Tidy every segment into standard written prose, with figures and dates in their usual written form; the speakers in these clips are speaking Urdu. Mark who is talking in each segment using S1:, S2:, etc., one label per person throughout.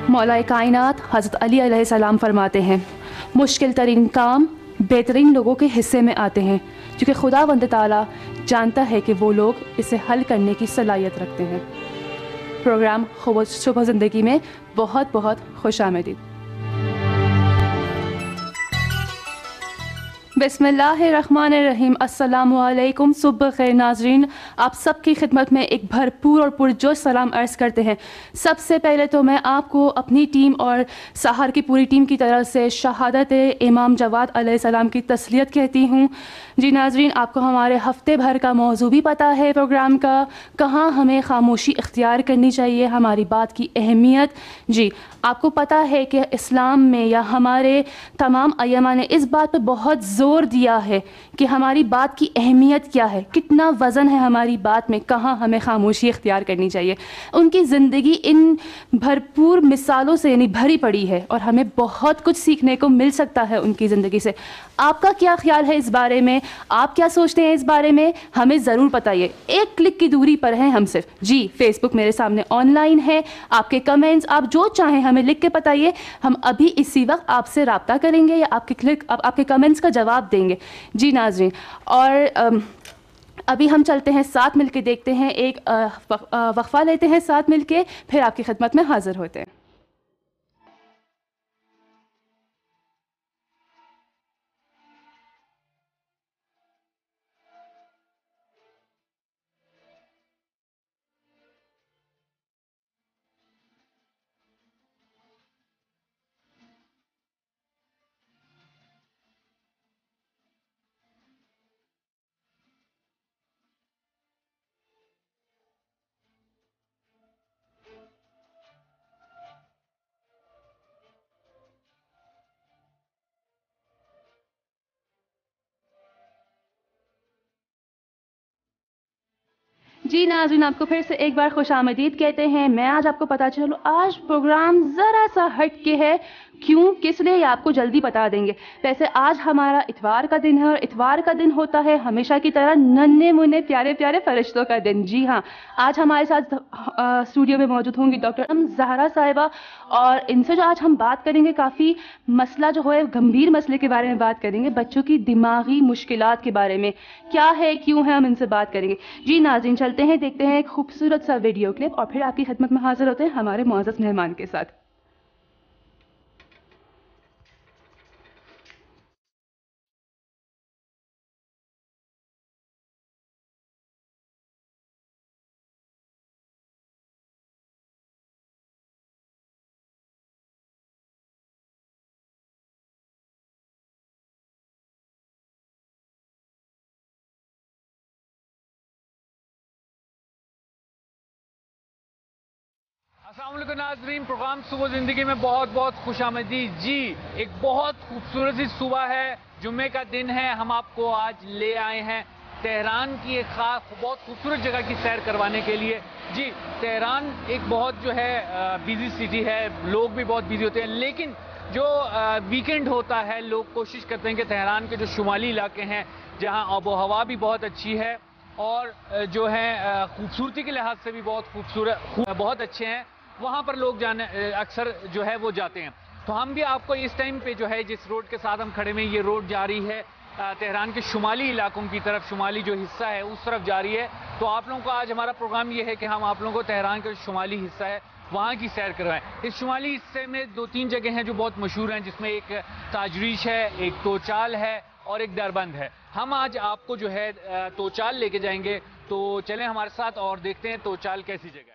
S1: مولا کائنات حضرت علی علیہ السلام فرماتے ہیں مشکل ترین کام بہترین لوگوں کے حصے میں آتے ہیں، کیونکہ خداوند تعالیٰ جانتا ہے کہ وہ لوگ اسے حل کرنے کی صلاحیت رکھتے ہیں۔ پروگرام شبہ زندگی میں بہت بہت خوش آمدید۔ بسم اللہ الرحمن الرحیم۔ السلام علیکم، صبح خیر ناظرین، آپ سب کی خدمت میں ایک بھرپور اور پرجوش سلام عرض کرتے ہیں۔ سب سے پہلے تو میں آپ کو اپنی ٹیم اور سحر کی پوری ٹیم کی طرف سے شہادت امام جواد علیہ السلام کی تسلیت کہتی ہوں۔ جی ناظرین، آپ کو ہمارے ہفتے بھر کا موضوع بھی پتہ ہے پروگرام کا، کہاں ہمیں خاموشی اختیار کرنی چاہیے، ہماری بات کی اہمیت۔ جی آپ کو پتہ ہے کہ اسلام میں یا ہمارے تمام ائمہ نے اس بات پہ بہت زور دیا ہے کہ ہماری بات کی اہمیت کیا ہے، کتنا وزن ہے ہماری بات میں، کہاں ہمیں خاموشی اختیار کرنی چاہیے۔ ان کی زندگی ان بھرپور مثالوں سے یعنی بھری پڑی ہے اور ہمیں بہت کچھ سیکھنے کو مل سکتا ہے ان کی زندگی سے۔ آپ کا کیا خیال ہے اس بارے میں؟ آپ کیا سوچتے ہیں اس بارے میں؟ ہمیں ضرور بتائیے۔ ایک کلک کی دوری پر ہیں ہم صرف۔ جی فیس بک میرے سامنے آن لائن ہے، آپ کے کمنٹس آپ جو چاہیں ہمیں لکھ کے بتائیے، ہم ابھی اسی وقت آپ سے رابطہ کریں گے یا آپ کے کمنٹس کا جواب دیں گے۔ جی ناظرین، اور ابھی ہم چلتے ہیں ساتھ مل کے دیکھتے ہیں، ایک وقفہ لیتے ہیں ساتھ مل کے، پھر آپ کی خدمت میں حاضر ہوتے ہیں۔ جی ناظرین، آپ کو پھر سے ایک بار خوش آمدید کہتے ہیں۔ میں آج آپ کو پتا چلوں، آج پروگرام ذرا سا ہٹ کے ہے، کیوں کس لیے یہ آپ کو جلدی بتا دیں گے۔ ویسے آج ہمارا اتوار کا دن ہے اور اتوار کا دن ہوتا ہے ہمیشہ کی طرح ننھے منھے پیارے پیارے فرشتوں کا دن۔ جی ہاں، آج ہمارے ساتھ اسٹوڈیو میں موجود ہوں گی ڈاکٹر زہرا صاحبہ، اور ان سے جو آج ہم بات کریں گے کافی مسئلہ جو ہے گمبھیر مسئلے کے بارے میں بات کریں گے، بچوں کی دماغی مشکلات کے بارے میں، کیا ہے کیوں ہے، ہم ان سے بات کریں گے۔ جی ناظرین، چلتے ہیں دیکھتے ہیں ایک خوبصورت سا ویڈیو کلپ اور پھر آپ کی خدمت میں حاضر ہوتے ہیں ہمارے معزز مہمان کے ساتھ۔
S2: السلام علیکم ناظرین، پروگرام صبح زندگی میں بہت بہت خوش آمدید۔ جی ایک بہت خوبصورت سی صبح ہے، جمعے کا دن ہے، ہم آپ کو آج لے آئے ہیں تہران کی ایک خاص بہت خوبصورت جگہ کی سیر کروانے کے لیے۔ جی تہران ایک بہت جو ہے بیزی سٹی ہے، لوگ بھی بہت بیزی ہوتے ہیں، لیکن جو ویکنڈ ہوتا ہے لوگ کوشش کرتے ہیں کہ تہران کے جو شمالی علاقے ہیں جہاں آب و ہوا بھی بہت اچھی ہے اور جو ہے خوبصورتی کے لحاظ سے بھی بہت اچھے ہیں، وہاں پر لوگ اکثر جو ہے وہ جاتے ہیں۔ تو ہم بھی آپ کو اس ٹائم پہ جو ہے جس روڈ کے ساتھ ہم کھڑے ہوئے ہیں، یہ روڈ جا رہی ہے تہران کے شمالی علاقوں کی طرف، شمالی جو حصہ ہے اس طرف جا رہی ہے۔ تو آپ لوگوں کو آج ہمارا پروگرام یہ ہے کہ ہم آپ لوگوں کو تہران کا جو شمالی حصہ ہے وہاں کی سیر کروائیں۔ اس شمالی حصے میں 2-3 جگہ ہیں جو بہت مشہور ہیں، جس میں ایک تاجریش ہے، ایک توچال ہے اور ایک دربند ہے۔ ہم آج آپ کو جو ہے توچال لے کے جائیں گے، تو چلیں ہمارے ساتھ اور دیکھتے ہیں توچال کیسی جگہ ہے۔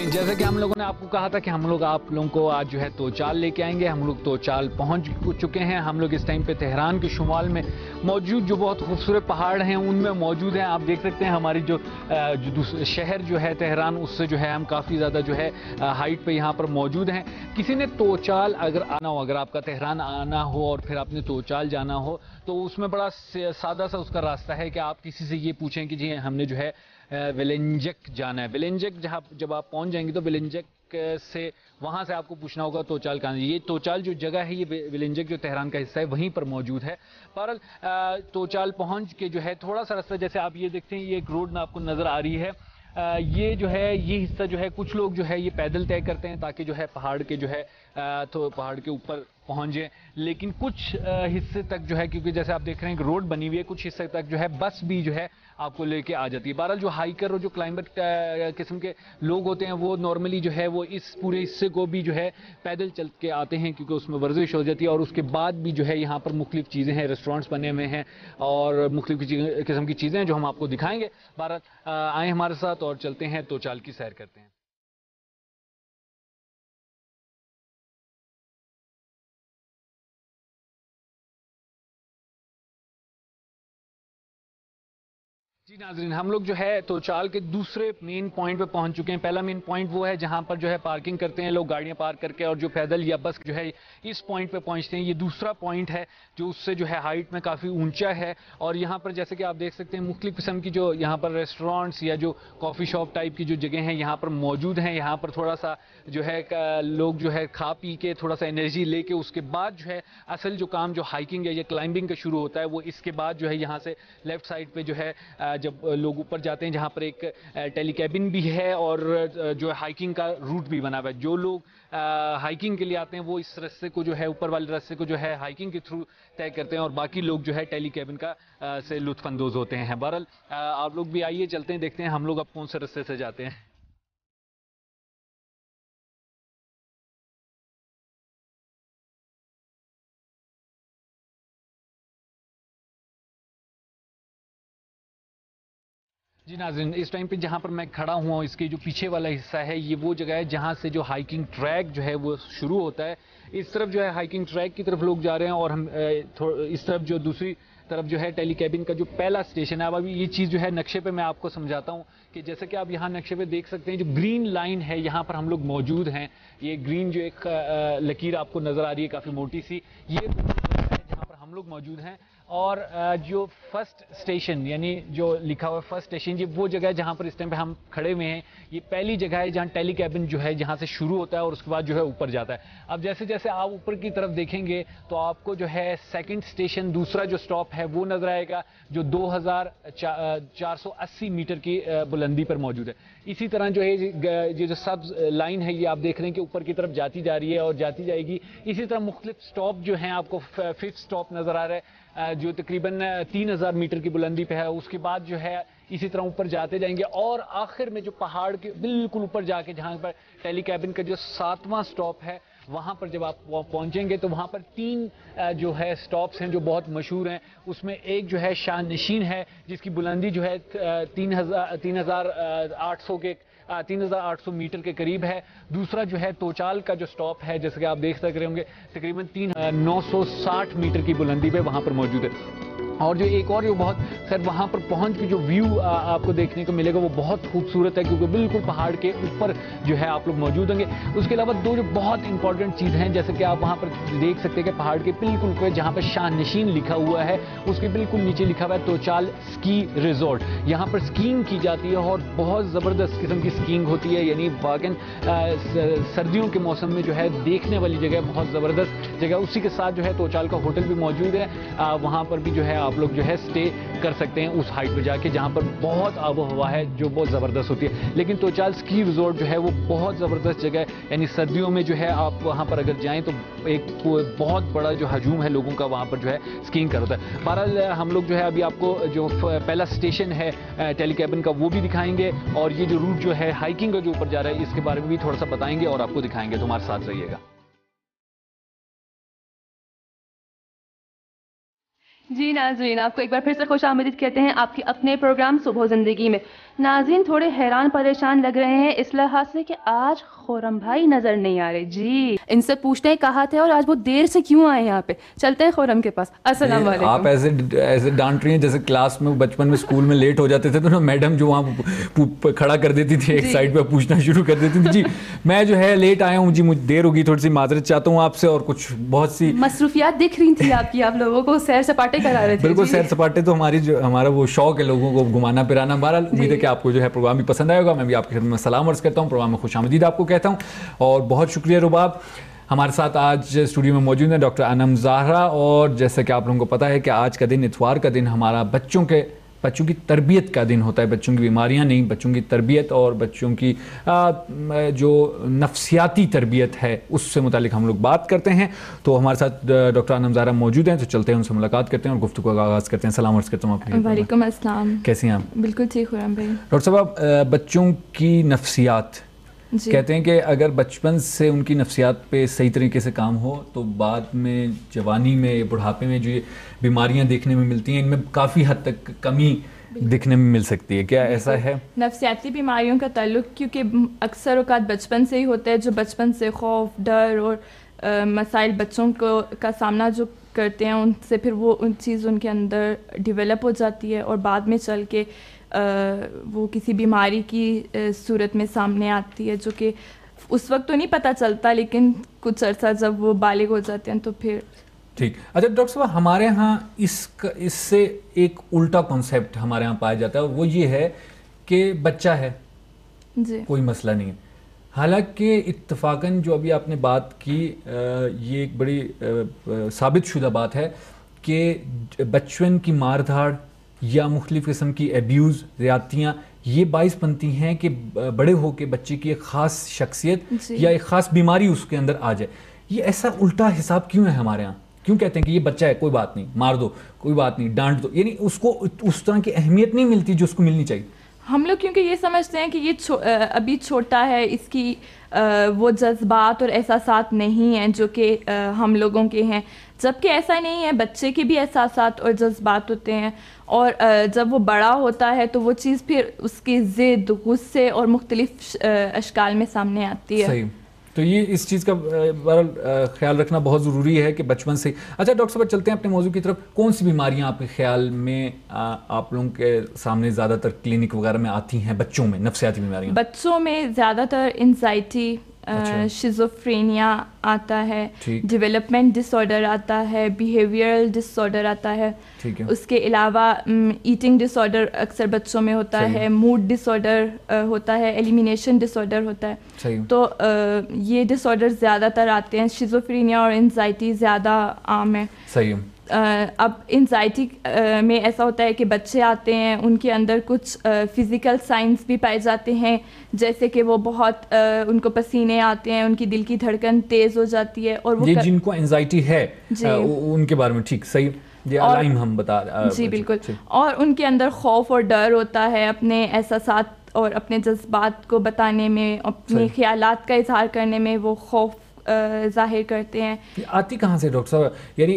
S2: جیسا کہ ہم لوگوں نے آپ کو کہا تھا کہ ہم لوگ آپ لوگوں کو آج جو ہے توچال لے کے آئیں گے. ہم لوگ توچال پہنچ چکے ہیں. ہم لوگ اس ٹائم پہ تہران کے شمال میں موجود جو بہت خوبصورت پہاڑ ہیں ان میں موجود ہیں. آپ دیکھ سکتے ہیں ہماری جو شہر جو ہے تہران اس سے جو ہے ہم کافی زیادہ جو ہے ہائٹ پہ یہاں پر موجود ہیں. کسی نے توچال اگر آنا ہو, اگر آپ کا تہران آنا ہو اور پھر آپ نے توچال جانا ہو تو اس میں بڑا سادہ سا اس کا راستہ ہے کہ آپ کسی سے یہ پوچھیں کہ جی ہم نے جو ہے ولنجک جانا ہے. ولنجک جب آپ پہنچ جائیں گے تو ولنجک سے وہاں سے آپ کو پوچھنا ہوگا توچال کہاں ہے. یہ توچال جو جگہ ہے یہ ولنجک جو تہران کا حصہ ہے وہیں پر موجود ہے. بہرحال توچال پہنچ کے جو ہے تھوڑا سا راستہ, جیسے آپ یہ دیکھتے ہیں یہ ایک روڈ میں آپ کو نظر آ رہی ہے, یہ جو ہے یہ حصہ جو ہے کچھ لوگ جو ہے یہ پیدل طے کرتے ہیں تاکہ جو ہے پہاڑ کے جو ہے تو پہاڑ کے اوپر پہنچ جائیں. لیکن کچھ حصے تک جو ہے کیونکہ جیسے آپ دیکھ رہے ہیں کہ روڈ بنی ہوئی ہے, کچھ حصے تک جو ہے بس بھی جو ہے آپ کو لے کے آ جاتی ہے. بہرحال جو ہائیکر اور جو کلائمبر قسم کے لوگ ہوتے ہیں وہ نارملی جو ہے وہ اس پورے حصے کو بھی جو ہے پیدل چل کے آتے ہیں کیونکہ اس میں ورزش ہو جاتی ہے. اور اس کے بعد بھی جو ہے یہاں پر مختلف چیزیں ہیں, ریسٹورینٹس بنے ہوئے ہیں اور مختلف قسم کی چیزیں ہیں جو ہم آپ کو دکھائیں گے. بہرحال آئیں ہمارے ساتھ اور چلتے ہیں توچال کی سیر کرتے ہیں. جی ناظرین, ہم لوگ جو ہے توچال کے دوسرے مین پوائنٹ پہ پہنچ چکے ہیں. پہلا مین پوائنٹ وہ ہے جہاں پر جو ہے پارکنگ کرتے ہیں لوگ گاڑیاں پارک کر کے, اور جو پیدل یا بس جو ہے اس پوائنٹ پہ پہنچتے ہیں. یہ دوسرا پوائنٹ ہے جو اس سے جو ہے ہائٹ میں کافی اونچا ہے, اور یہاں پر جیسے کہ آپ دیکھ سکتے ہیں مختلف قسم کی جو یہاں پر ریسٹورینٹس یا جو کافی شاپ ٹائپ کی جو جگہ ہیں یہاں پر موجود ہیں. یہاں پر تھوڑا سا جو ہے لوگ جو ہے کھا پی کے تھوڑا سا انرجی لے کے اس کے بعد جو ہے اصل جو کام جو ہائکنگ یا کلائمبنگ کا شروع ہوتا ہے وہ اس کے بعد جو ہے یہاں سے لیفٹ سائڈ پہ جو ہے جب لوگ اوپر جاتے ہیں جہاں پر ایک ٹیلی کیبن بھی ہے اور جو ہائکنگ کا روٹ بھی بنا ہوا ہے. جو لوگ ہائکنگ کے لیے آتے ہیں وہ اس راستے کو جو ہے اوپر والے راستے کو جو ہے ہائکنگ کے تھرو طے کرتے ہیں, اور باقی لوگ جو ہے ٹیلی کیبن کا سے لطف اندوز ہوتے ہیں. بہرحال آپ لوگ بھی آئیے, چلتے ہیں, دیکھتے ہیں ہم لوگ اب کون سے راستے سے جاتے ہیں. جی ناظرین, اس ٹائم پہ جہاں پر میں کھڑا ہوں اس کے جو پیچھے والا حصہ ہے یہ وہ جگہ ہے جہاں سے جو ہائکنگ ٹریک جو ہے وہ شروع ہوتا ہے. اس طرف جو ہے ہائکنگ ٹریک کی طرف لوگ جا رہے ہیں, اور ہم اس طرف جو دوسری طرف جو ہے ٹیلی کیبن کا جو پہلا سٹیشن ہے. اب ابھی یہ چیز جو ہے نقشے پہ میں آپ کو سمجھاتا ہوں کہ جیسے کہ آپ یہاں نقشے پہ دیکھ سکتے ہیں جو گرین لائن ہے یہاں پر ہم لوگ موجود ہیں. یہ گرین جو ایک لکیر آپ کو نظر آ رہی ہے کافی موٹی سی, یہ جہاں پر ہم لوگ موجود ہیں. اور جو فرسٹ اسٹیشن یعنی جو لکھا ہوا ہے فرسٹ اسٹیشن, یہ وہ جگہ ہے جہاں پر اس ٹائم پہ ہم کھڑے ہوئے ہیں. یہ پہلی جگہ ہے جہاں ٹیلی کیبن جو ہے جہاں سے شروع ہوتا ہے اور اس کے بعد جو ہے اوپر جاتا ہے. اب جیسے جیسے آپ اوپر کی طرف دیکھیں گے تو آپ کو جو ہے سیکنڈ اسٹیشن دوسرا جو اسٹاپ ہے وہ نظر آئے گا جو 2480 میٹر کی بلندی پر موجود ہے. اسی طرح جو ہے یہ جو سب لائن ہے یہ آپ دیکھ رہے ہیں کہ اوپر کی طرف جاتی جا رہی ہے اور جاتی جائے گی. اسی طرح مختلف اسٹاپ جو ہیں آپ کو ففتھ اسٹاپ نظر آ رہا ہے جو تقریباً 3000 میٹر کی بلندی پہ ہے. اس کے بعد جو ہے اسی طرح اوپر جاتے جائیں گے, اور آخر میں جو پہاڑ کے بالکل اوپر جا کے جہاں پر ٹیلی کیبن کا جو 7واں اسٹاپ ہے وہاں پر جب آپ پہنچیں گے تو وہاں پر 3 جو ہے اسٹاپس ہیں جو بہت مشہور ہیں. اس میں ایک جو ہے شاہ نشین ہے جس کی بلندی جو ہے 3800 میٹر کے قریب ہے. دوسرا جو ہے توچال کا جو سٹاپ ہے جیسے کہ آپ دیکھ سک رہے ہوں گے تقریباً 960 میٹر کی بلندی پہ وہاں پر موجود ہے. اور جو ایک اور جو بہت خیر وہاں پر پہنچ کے جو ویو آپ کو دیکھنے کو ملے گا وہ بہت خوبصورت ہے کیونکہ بالکل پہاڑ کے اوپر جو ہے آپ لوگ موجود ہوں گے. اس کے علاوہ 2 جو بہت امپورٹنٹ چیز ہیں جیسے کہ آپ وہاں پر دیکھ سکتے ہیں کہ پہاڑ کے بالکل اوپر جہاں پر شاہ نشین لکھا ہوا ہے اس کے بالکل نیچے لکھا ہوا ہے توچال سکی ریزورٹ. یہاں پر سکینگ کی جاتی ہے اور بہت زبردست قسم کی سکینگ ہوتی ہے, یعنی واقعاً سردیوں کے موسم میں جو ہے دیکھنے والی جگہ بہت زبردست جگہ. اسی کے ساتھ جو ہے توچال کا ہوٹل بھی موجود ہے, وہاں پر بھی جو ہے آپ لوگ جو ہے اسٹے کر سکتے ہیں اس ہائٹ پہ جا کے جہاں پر بہت آب و ہوا ہے جو بہت زبردست ہوتی ہے. لیکن توچال سکی ریزورٹ جو ہے وہ بہت زبردست جگہ ہے, یعنی سردیوں میں جو ہے آپ وہاں پر اگر جائیں تو ایک بہت بڑا جو ہجوم ہے لوگوں کا وہاں پر جو ہے سکینگ کرتا ہے. بہرحال ہم لوگ جو ہے ابھی آپ کو جو پہلا اسٹیشن ہے ٹیلی کیبن کا وہ بھی دکھائیں گے, اور یہ جو روٹ جو ہے ہائکنگ کا جو اوپر جا رہا ہے اس کے بارے میں بھی تھوڑا سا بتائیں گے اور آپ کو دکھائیں گے. تو ہمارے ساتھ رہیے گا.
S1: جی ناظرین, آپ کو ایک بار پھر سے خوش آمدید کہتے ہیں آپ کے اپنے پروگرام صبح زندگی میں. ناظرین تھوڑے حیران پریشان لگ رہے ہیں اس لحاظ سے کہ آج خورم بھائی نظر نہیں آ رہے. جی ان سے پوچھتے ہیں کہاں تھے اور آج وہ دیر سے کیوں آئے یہاں پہ. چلتے ہیں خورم کے پاس. السلام علیکم.
S3: آپ ایسے ڈانٹ رہی ہیں جیسے کلاس میں بچپن میں اسکول میں لیٹ ہو جاتے تھے تو نا میڈم جو وہاں کھڑا کر دیتی تھی ایک سائڈ پہ پوچھنا شروع کر دیتی تھی. جی میں جو ہے لیٹ آیا ہوں, جی مجھے دیر ہوگی, تھوڑی سی معذرت چاہتا ہوں آپ سے, اور کچھ بہت سی
S1: مصروفیات دکھ رہی تھی آپ کی, آپ لوگوں کو سیر سپاٹے کرا رہے تھے.
S3: بالکل سیر سپاٹے تو ہمارا وہ شوق ہے لوگوں کو گھمانا پھرانا. بہرحال امید ہے کہ آپ کو جو ہے پروگرام بھی پسند آئے گا. میں بھی آپ کی خدمت میں سلام عرض کرتا ہوں, پروگرام میں خوش آمدید آپ کو کہتا ہوں, اور بہت شکریہ رباب. ہمارے ساتھ آج اسٹوڈیو میں موجود ہیں ڈاکٹر انم زہرا, اور جیسا کہ آپ لوگوں کو پتہ ہے کہ آج کا دن اتوار کا دن ہمارا بچوں کی تربیت کا دن ہوتا ہے. بچوں کی بیماریاں نہیں, بچوں کی تربیت اور بچوں کی جو نفسیاتی تربیت ہے اس سے متعلق ہم لوگ بات کرتے ہیں. تو ہمارے ساتھ ڈاکٹر انم زہرا موجود ہیں, تو چلتے ہیں ان سے ملاقات کرتے ہیں اور گفتگو کا آغاز کرتے ہیں. سلام عرض کرتا ہوں آپ کو.
S1: وعلیکم السلام.
S3: کیسی ہیں آپ؟
S1: بالکل ٹھیک ہوں بھائی.
S3: ڈاکٹر صاحب بچوں کی نفسیات کہتے ہیں کہ اگر بچپن سے ان کی نفسیات پہ صحیح طریقے سے کام ہو تو بعد میں جوانی میں بڑھاپے میں جو یہ بیماریاں دیکھنے میں ملتی ہیں ان میں کافی حد تک کمی دیکھنے میں مل سکتی ہے. کیا ایسا ہے؟
S4: نفسیاتی بیماریوں کا تعلق کیونکہ اکثر اوقات بچپن سے ہی ہوتا ہے, جو بچپن سے خوف, ڈر اور مسائل بچوں کا سامنا جو کرتے ہیں ان سے پھر وہ چیز ان کے اندر ڈیولپ ہو جاتی ہے اور بعد میں چل کے وہ کسی بیماری کی صورت میں سامنے آتی ہے, جو کہ اس وقت تو نہیں پتہ چلتا لیکن کچھ عرصہ جب وہ بالغ ہو جاتے ہیں تو پھر.
S3: ٹھیک. اچھا ڈاکٹر صاحب ہمارے ہاں اس سے ایک الٹا کانسیپٹ ہمارے ہاں پایا جاتا ہے, وہ یہ ہے کہ بچہ ہے
S4: جی
S3: کوئی مسئلہ نہیں ہے. حالانکہ اتفاقاً جو ابھی آپ نے بات کی یہ ایک بڑی ثابت شدہ بات ہے کہ بچپن کی مار دھاڑ یا مختلف قسم کی ایبیوز, زیادتیاں, یہ باعث بنتی ہیں کہ بڑے ہو کے بچے کی ایک خاص شخصیت یا ایک خاص بیماری اس کے اندر آ جائے. یہ ایسا الٹا حساب کیوں ہے ہمارے ہاں؟ کیوں کہتے ہیں کہ یہ بچہ ہے کوئی بات نہیں, مار دو, کوئی بات نہیں, ڈانٹ دو, یعنی اس کو اس طرح کی اہمیت نہیں ملتی جو اس کو ملنی چاہیے؟
S4: ہم لوگ کیونکہ یہ سمجھتے ہیں کہ یہ ابھی چھوٹا ہے, اس کی وہ جذبات اور احساسات نہیں ہیں جو کہ ہم لوگوں کے ہیں, جبکہ ایسا نہیں ہے. بچے کے بھی احساسات اور جذبات ہوتے ہیں, اور جب وہ بڑا ہوتا ہے تو وہ چیز پھر اس کی ضد, غصے اور مختلف اشکال میں سامنے آتی ہے.
S3: صحیح. تو یہ اس چیز کا خیال رکھنا بہت ضروری ہے کہ بچپن سے. اچھا ڈاکٹر صاحب چلتے ہیں اپنے موضوع کی طرف. کون سی بیماریاں آپ کے خیال میں آپ لوگوں کے سامنے زیادہ تر کلینک وغیرہ میں آتی ہیں بچوں میں, نفسیاتی بیماریاں؟
S4: بچوں میں زیادہ تر انزائٹی, شیزوفرینیا آتا ہے, ڈیولپمنٹ ڈس آرڈر آتا ہے, بیہیویئرل ڈس آرڈر آتا ہے. اس کے علاوہ ایٹنگ ڈس آرڈر اکثر بچوں میں ہوتا ہے, موڈ ڈس آرڈر ہوتا ہے, ایلیمینیشن ڈس آرڈر ہوتا ہے. تو یہ ڈس آرڈر زیادہ تر آتے ہیں. شیزوفرینیا اور انزائٹی زیادہ عام ہے.
S3: صحیح.
S4: اب انزائٹی میں ایسا ہوتا ہے کہ بچے آتے ہیں, ان کے اندر کچھ فزیکل سائنس بھی پائے جاتے ہیں, جیسے کہ وہ بہت ان کو پسینے آتے ہیں, ان کی دل کی دھڑکن تیز ہو جاتی ہے, اور وہ
S3: جن کو انزائٹی ہے ان کے بارے میں. ٹھیک, صحیح. علائم ہم بتا.
S4: جی بالکل. اور ان کے اندر خوف اور ڈر ہوتا ہے اپنے احساسات اور اپنے جذبات کو بتانے میں, اپنے خیالات کا اظہار کرنے میں وہ خوف ظاہر کرتے ہیں.
S3: آتی کہاں سے ڈاکٹر صاحب؟ یعنی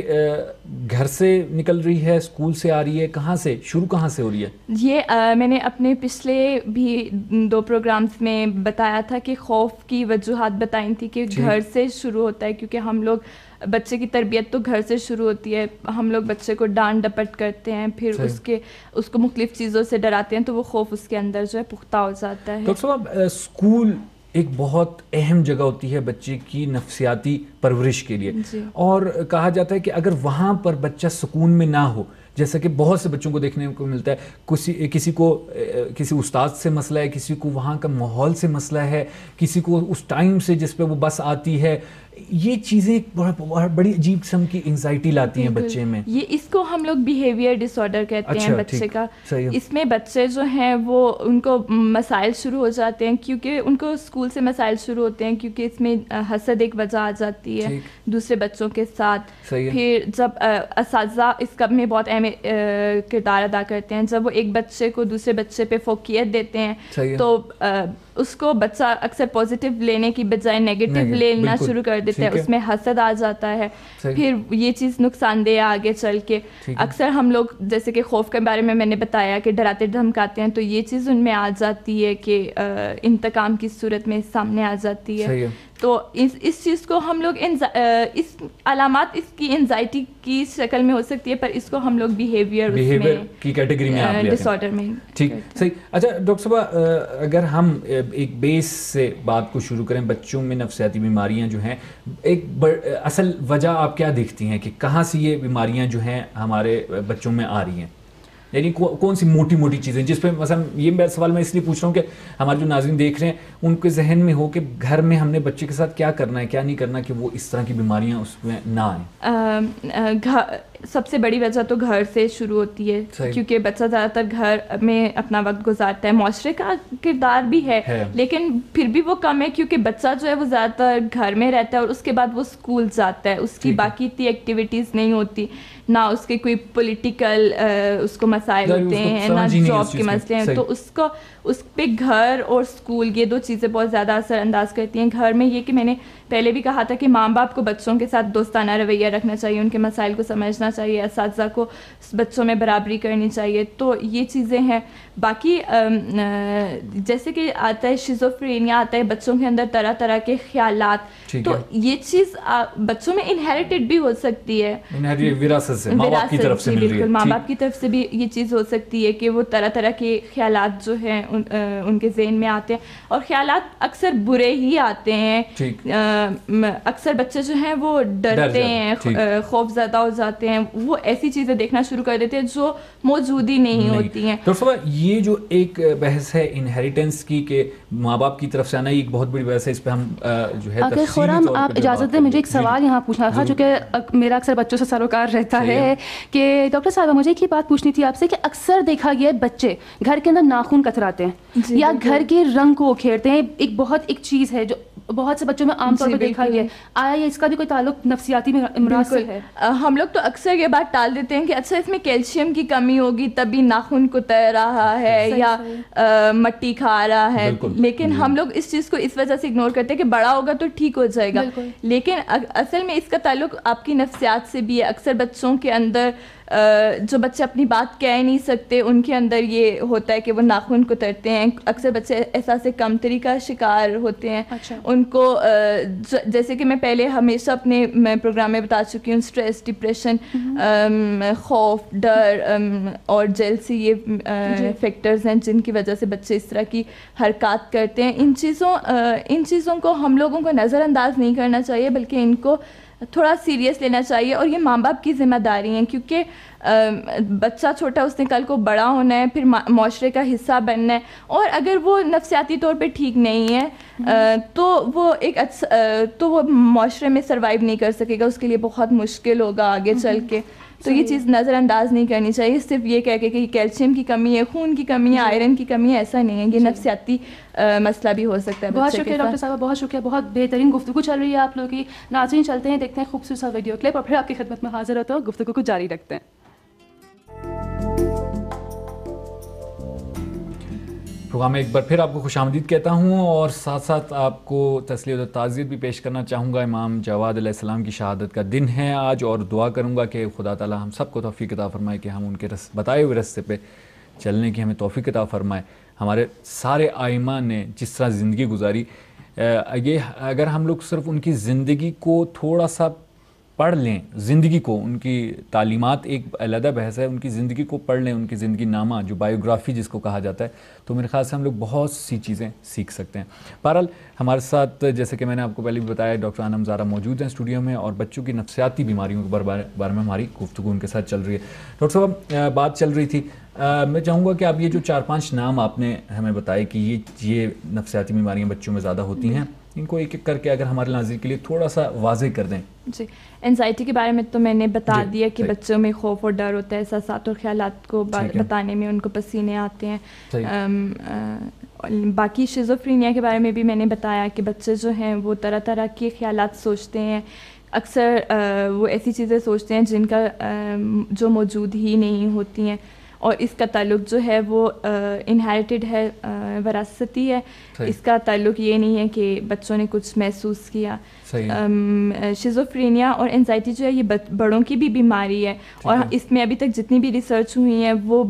S3: گھر سے نکل رہی ہے, اسکول سے آ رہی ہے, کہاں سے شروع کہاں سے ہو رہی ہے؟
S4: یہ میں نے اپنے پچھلے بھی 2 پروگرامز میں بتایا تھا کہ خوف کی وجوہات بتائی تھی کہ گھر سے شروع ہوتا ہے, کیونکہ ہم لوگ بچے کی تربیت تو گھر سے شروع ہوتی ہے. ہم لوگ بچے کو ڈانٹ ڈپٹ کرتے ہیں, پھر اس کو مختلف چیزوں سے ڈراتے ہیں, تو وہ خوف اس کے اندر جو ہے پختہ ہو جاتا ہے.
S3: ڈاکٹر صاحب اسکول ایک بہت اہم جگہ ہوتی ہے بچے کی نفسیاتی پرورش کے لیے, اور کہا جاتا ہے کہ اگر وہاں پر بچہ سکون میں نہ ہو, جیسا کہ بہت سے بچوں کو دیکھنے کو ملتا ہے, کسی کو کسی استاد سے مسئلہ ہے, کسی کو وہاں کا ماحول سے مسئلہ ہے, کسی کو اس ٹائم سے جس پہ وہ بس آتی ہے, یہ چیزیں بڑی عجیب قسم کی انزائٹی لاتی ہیں بچے میں.
S4: یہ اس کو ہم لوگ بیہیویئر ڈس آرڈر کہتے ہیں بچے کا. اس میں بچے جو ہیں وہ ان کو مسائل شروع ہو جاتے ہیں, کیونکہ ان کو اسکول سے مسائل شروع ہوتے ہیں, کیونکہ اس میں حسد ایک وجہ آ جاتی ہے دوسرے بچوں کے ساتھ. پھر جب اساتذہ اس کا میں بہت اہم کردار ادا کرتے ہیں, جب وہ ایک بچے کو دوسرے بچے پہ فوقیت دیتے ہیں تو اس کو بچہ اکثر پازیٹیو لینے کی بجائے نیگیٹو لینا شروع کر دیتا ہے, اس میں حسد آ جاتا ہے, پھر یہ چیز نقصان دہ آگے چل کے. اکثر ہم لوگ جیسے کہ خوف کے بارے میں نے بتایا کہ ڈراتے دھمکاتے ہیں, تو یہ چیز ان میں آ جاتی ہے کہ انتقام کی صورت میں سامنے آ جاتی ہے. تو اس چیز کو ہم لوگ اس علامات اس کی انزائٹی کی شکل میں ہو سکتی ہے, پر اس کو ہم لوگ بیہیویئر
S3: کی کیٹیگری میں
S4: ڈس آرڈر میں.
S3: ٹھیک, صحیح. اچھا ڈاکٹر صاحبہ, اگر ہم ایک بیس سے بات کو شروع کریں, بچوں میں نفسیاتی بیماریاں جو ہیں, ایک اصل وجہ آپ کیا دیکھتی ہیں کہ کہاں سے یہ بیماریاں جو ہیں ہمارے بچوں میں آ رہی ہیں؟ یعنی کون سی موٹی موٹی چیزیں جس پہ مثلا یہ سوال میں اس لیے پوچھ رہا ہوں کہ ہمارے جو ناظرین دیکھ رہے ہیں ان کے ذہن میں ہو کہ گھر میں ہم نے بچے کے ساتھ کیا کرنا ہے کیا نہیں کرنا کہ وہ اس طرح کی بیماریاں اس میں نہ آئیں.
S4: سب سے بڑی وجہ تو گھر سے شروع ہوتی ہے, کیونکہ بچہ زیادہ تر گھر میں اپنا وقت گزارتا ہے. معاشرے کا کردار بھی ہے لیکن پھر بھی وہ کم ہے, کیونکہ بچہ جو ہے وہ زیادہ تر گھر میں رہتا ہے اور اس کے بعد وہ اسکول جاتا ہے, اس کی باقی اتنی ایکٹیویٹیز نہیں ہوتی, نہ اس کے کوئی پولیٹیکل اس کو مسائل ہوتے ہیں, نہ جاب کے مسئلے ہیں. تو اس پہ گھر اور اسکول یہ دو چیزیں بہت زیادہ اثر انداز کرتی ہیں. گھر میں یہ کہ میں نے پہلے بھی کہا تھا کہ ماں باپ کو بچوں کے ساتھ دوستانہ رویہ رکھنا چاہیے, ان کے مسائل کو سمجھنا چاہیے, اساتذہ کو بچوں میں برابری کرنی چاہیے. تو یہ چیزیں ہیں. باقی جیسے کہ آتا ہے شیزوفرینیا, آتا ہے بچوں کے اندر طرح طرح کے خیالات, تو یہ چیز بچوں میں انہیریٹڈ بھی ہو سکتی ہے,
S3: وراثت سے, ماں باپ کی طرف سے مل رہی ہے.
S4: بالکل, ماں باپ کی طرف سے بھی یہ چیز ہو سکتی ہے کہ وہ طرح طرح کے خیالات جو ہیں ان کے ذہن میں آتے ہیں, اور خیالات اکثر برے ہی آتے ہیں. اکثر بچے جو ہیں وہ ڈرتے ہیں, خوف زدہ ہو جاتے ہیں, وہ ایسی چیزیں دیکھنا شروع کر دیتے ہیں جو موجود ہی نہیں ہوتی ہیں.
S3: ڈاکٹر صاحب یہ جو ایک بحث ہے انہیریٹنس کی کہ ماں باپ کی طرف سے آنا, ایک بہت بڑی بحث ہے, اس پہ ہم جو ہے
S1: اگر خورم آپ اجازت دیں مجھے ایک سوال یہاں پوچھنا تھا جو کہ میرا اکثر بچوں سے سروکار رہتا ہے کہ ڈاکٹر صاحبہ مجھے ایک ہی بات پوچھنی تھی آپ سے کہ اکثر دیکھا گیا ہے بچے گھر کے اندر ناخن کتراتے ہیں یا گھر کے رنگ کو کھیرتے ہیں, ایک چیز ہے جو بہت سے بچوں میں عام طور پر دیکھا گیا ہے. آیا اس کا بھی کوئی تعلق نفسیاتی امراض سے ہے؟
S4: ہم لوگ تو اکثر یہ بات ٹال دیتے ہیں کہ اچھا اس میں کیلشیم کی کمی ہوگی تبھی ناخن کتر رہا ہے یا مٹی کھا رہا ہے, لیکن ہم لوگ اس چیز کو اس وجہ سے اگنور کرتے ہیں کہ بڑا ہوگا تو ٹھیک ہو جائے گا, لیکن اصل میں اس کا تعلق آپ کی نفسیات سے بھی ہے. اکثر بچوں کے اندر جو بچے اپنی بات کہہ نہیں سکتے ان کے اندر یہ ہوتا ہے کہ وہ ناخن کترتے ہیں. اکثر بچے احساس کمتری کا شکار ہوتے ہیں. ان کو جیسے کہ میں پہلے ہمیشہ اپنے پروگرام میں بتا چکی ہوں, اسٹریس, ڈپریشن, خوف, ڈر اور جیلسی, یہ فیکٹرز ہیں جن کی وجہ سے بچے اس طرح کی حرکات کرتے ہیں. ان چیزوں کو ہم لوگوں کو نظر انداز نہیں کرنا چاہیے بلکہ ان کو تھوڑا سیریس لینا چاہیے, اور یہ ماں باپ کی ذمہ داری ہیں, کیونکہ بچہ چھوٹا, اس نے کل کو بڑا ہونا ہے, پھر معاشرے کا حصہ بننا ہے, اور اگر وہ نفسیاتی طور پہ ٹھیک نہیں ہے تو وہ معاشرے میں سروائیو نہیں کر سکے گا, اس کے لیے بہت مشکل ہوگا آگے چل کے. تو یہ چیز نظر انداز نہیں کرنی چاہیے صرف یہ کہہ کے کہ کیلشیم کی کمی ہے, خون کی کمی ہے, آئرن کی کمی ہے, ایسا نہیں ہے. یہ نفسیاتی مسئلہ بھی ہو سکتا ہے.
S1: بہت شکریہ ڈاکٹر صاحبہ, بہت شکریہ, بہت بہترین گفتگو چل رہی ہے آپ لوگوں کی. ناظرین چلتے ہیں, دیکھتے ہیں خوبصورت سا ویڈیو کلپ اور پھر آپ کی خدمت میں حاضر ہوتا ہوں, گفتگو کو جاری رکھتے ہیں.
S3: پروگرام میں ایک بار پھر آپ کو خوش آمدید کہتا ہوں, اور ساتھ ساتھ آپ کو تسلیت و تعزیت بھی پیش کرنا چاہوں گا. امام جواد علیہ السلام کی شہادت کا دن ہے آج, اور دعا کروں گا کہ خدا تعالی ہم سب کو توفیق عطا فرمائے کہ ہم ان کے بتائے ہوئے راستے پہ چلنے کی ہمیں توفیق عطا فرمائے. ہمارے سارے ائمہ نے جس طرح زندگی گزاری, یہ اگر ہم لوگ صرف ان کی زندگی کو تھوڑا سا پڑھ لیں, زندگی کو, ان کی تعلیمات ایک علیحدہ بحث ہے, ان کی زندگی کو پڑھ لیں, ان کی زندگی نامہ جو بایوگرافی جس کو کہا جاتا ہے, تو میرے خیال سے ہم لوگ بہت سی چیزیں سیکھ سکتے ہیں. بہرحال ہمارے ساتھ جیسے کہ میں نے آپ کو پہلے بھی بتایا ڈاکٹر انم زارا موجود ہیں اسٹوڈیو میں, اور بچوں کی نفسیاتی بیماریوں کے بارے میں ہماری گفتگو ان کے ساتھ چل رہی ہے. ڈاکٹر صاحب بات چل رہی تھی, میں چاہوں گا کہ آپ یہ جو 4-5 نام آپ نے ہمیں بتائے کہ یہ نفسیاتی بیماریاں بچوں میں زیادہ ہوتی ہیں, ان کو ایک ایک کر کے اگر ہمارے ناظرین کے لیے تھوڑا سا واضح کر دیں.
S4: جی, انزائٹی کے بارے میں تو میں نے بتا دیا کہ بچوں میں خوف اور ڈر ہوتا ہے, احساسات اور خیالات کو بتانے میں ان کو پسینے آتے ہیں. باقی شیزوفرینیا کے بارے میں بھی میں نے بتایا کہ بچے جو ہیں وہ طرح طرح کے خیالات سوچتے ہیں, اکثر وہ ایسی چیزیں سوچتے ہیں جن کا جو موجود ہی نہیں ہوتی ہیں. اور اس کا تعلق جو ہے وہ انہیریٹڈ ہے, وراثتی ہے. اس کا تعلق یہ نہیں ہے کہ بچوں نے کچھ محسوس کیا. شیزوفرینیا اور انزائٹی جو ہے یہ بڑوں کی بھی بیماری ہے, اور اس میں ابھی تک جتنی بھی ریسرچ ہوئی ہیں وہ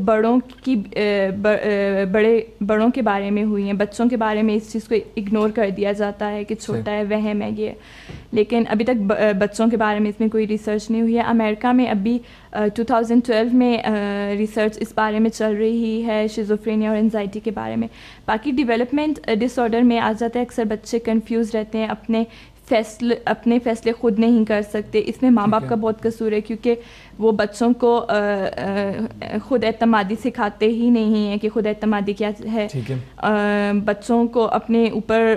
S4: بڑوں کے بارے میں ہوئی ہیں. بچوں کے بارے میں اس چیز کو اگنور کر دیا جاتا ہے کہ چھوٹا ہے, وہم ہے یہ, لیکن ابھی تک بچوں کے بارے میں اس میں کوئی ریسرچ نہیں ہوئی ہے. امریکہ میں ابھی 2012 میں ریسرچ اس بارے میں چل رہی ہے شیزوفرینیا اور انزائٹی کے بارے میں. باقی ڈیولپمنٹ ڈس آرڈر میں آ جاتا ہے, اکثر بچے کنفیوز رہتے ہیں, اپنے فیصلے خود نہیں کر سکتے. اس میں ماں باپ کا بہت قصور ہے, کیونکہ وہ بچوں کو خود اعتمادی سکھاتے ہی نہیں ہیں کہ خود اعتمادی کیا ہے. بچوں کو اپنے اوپر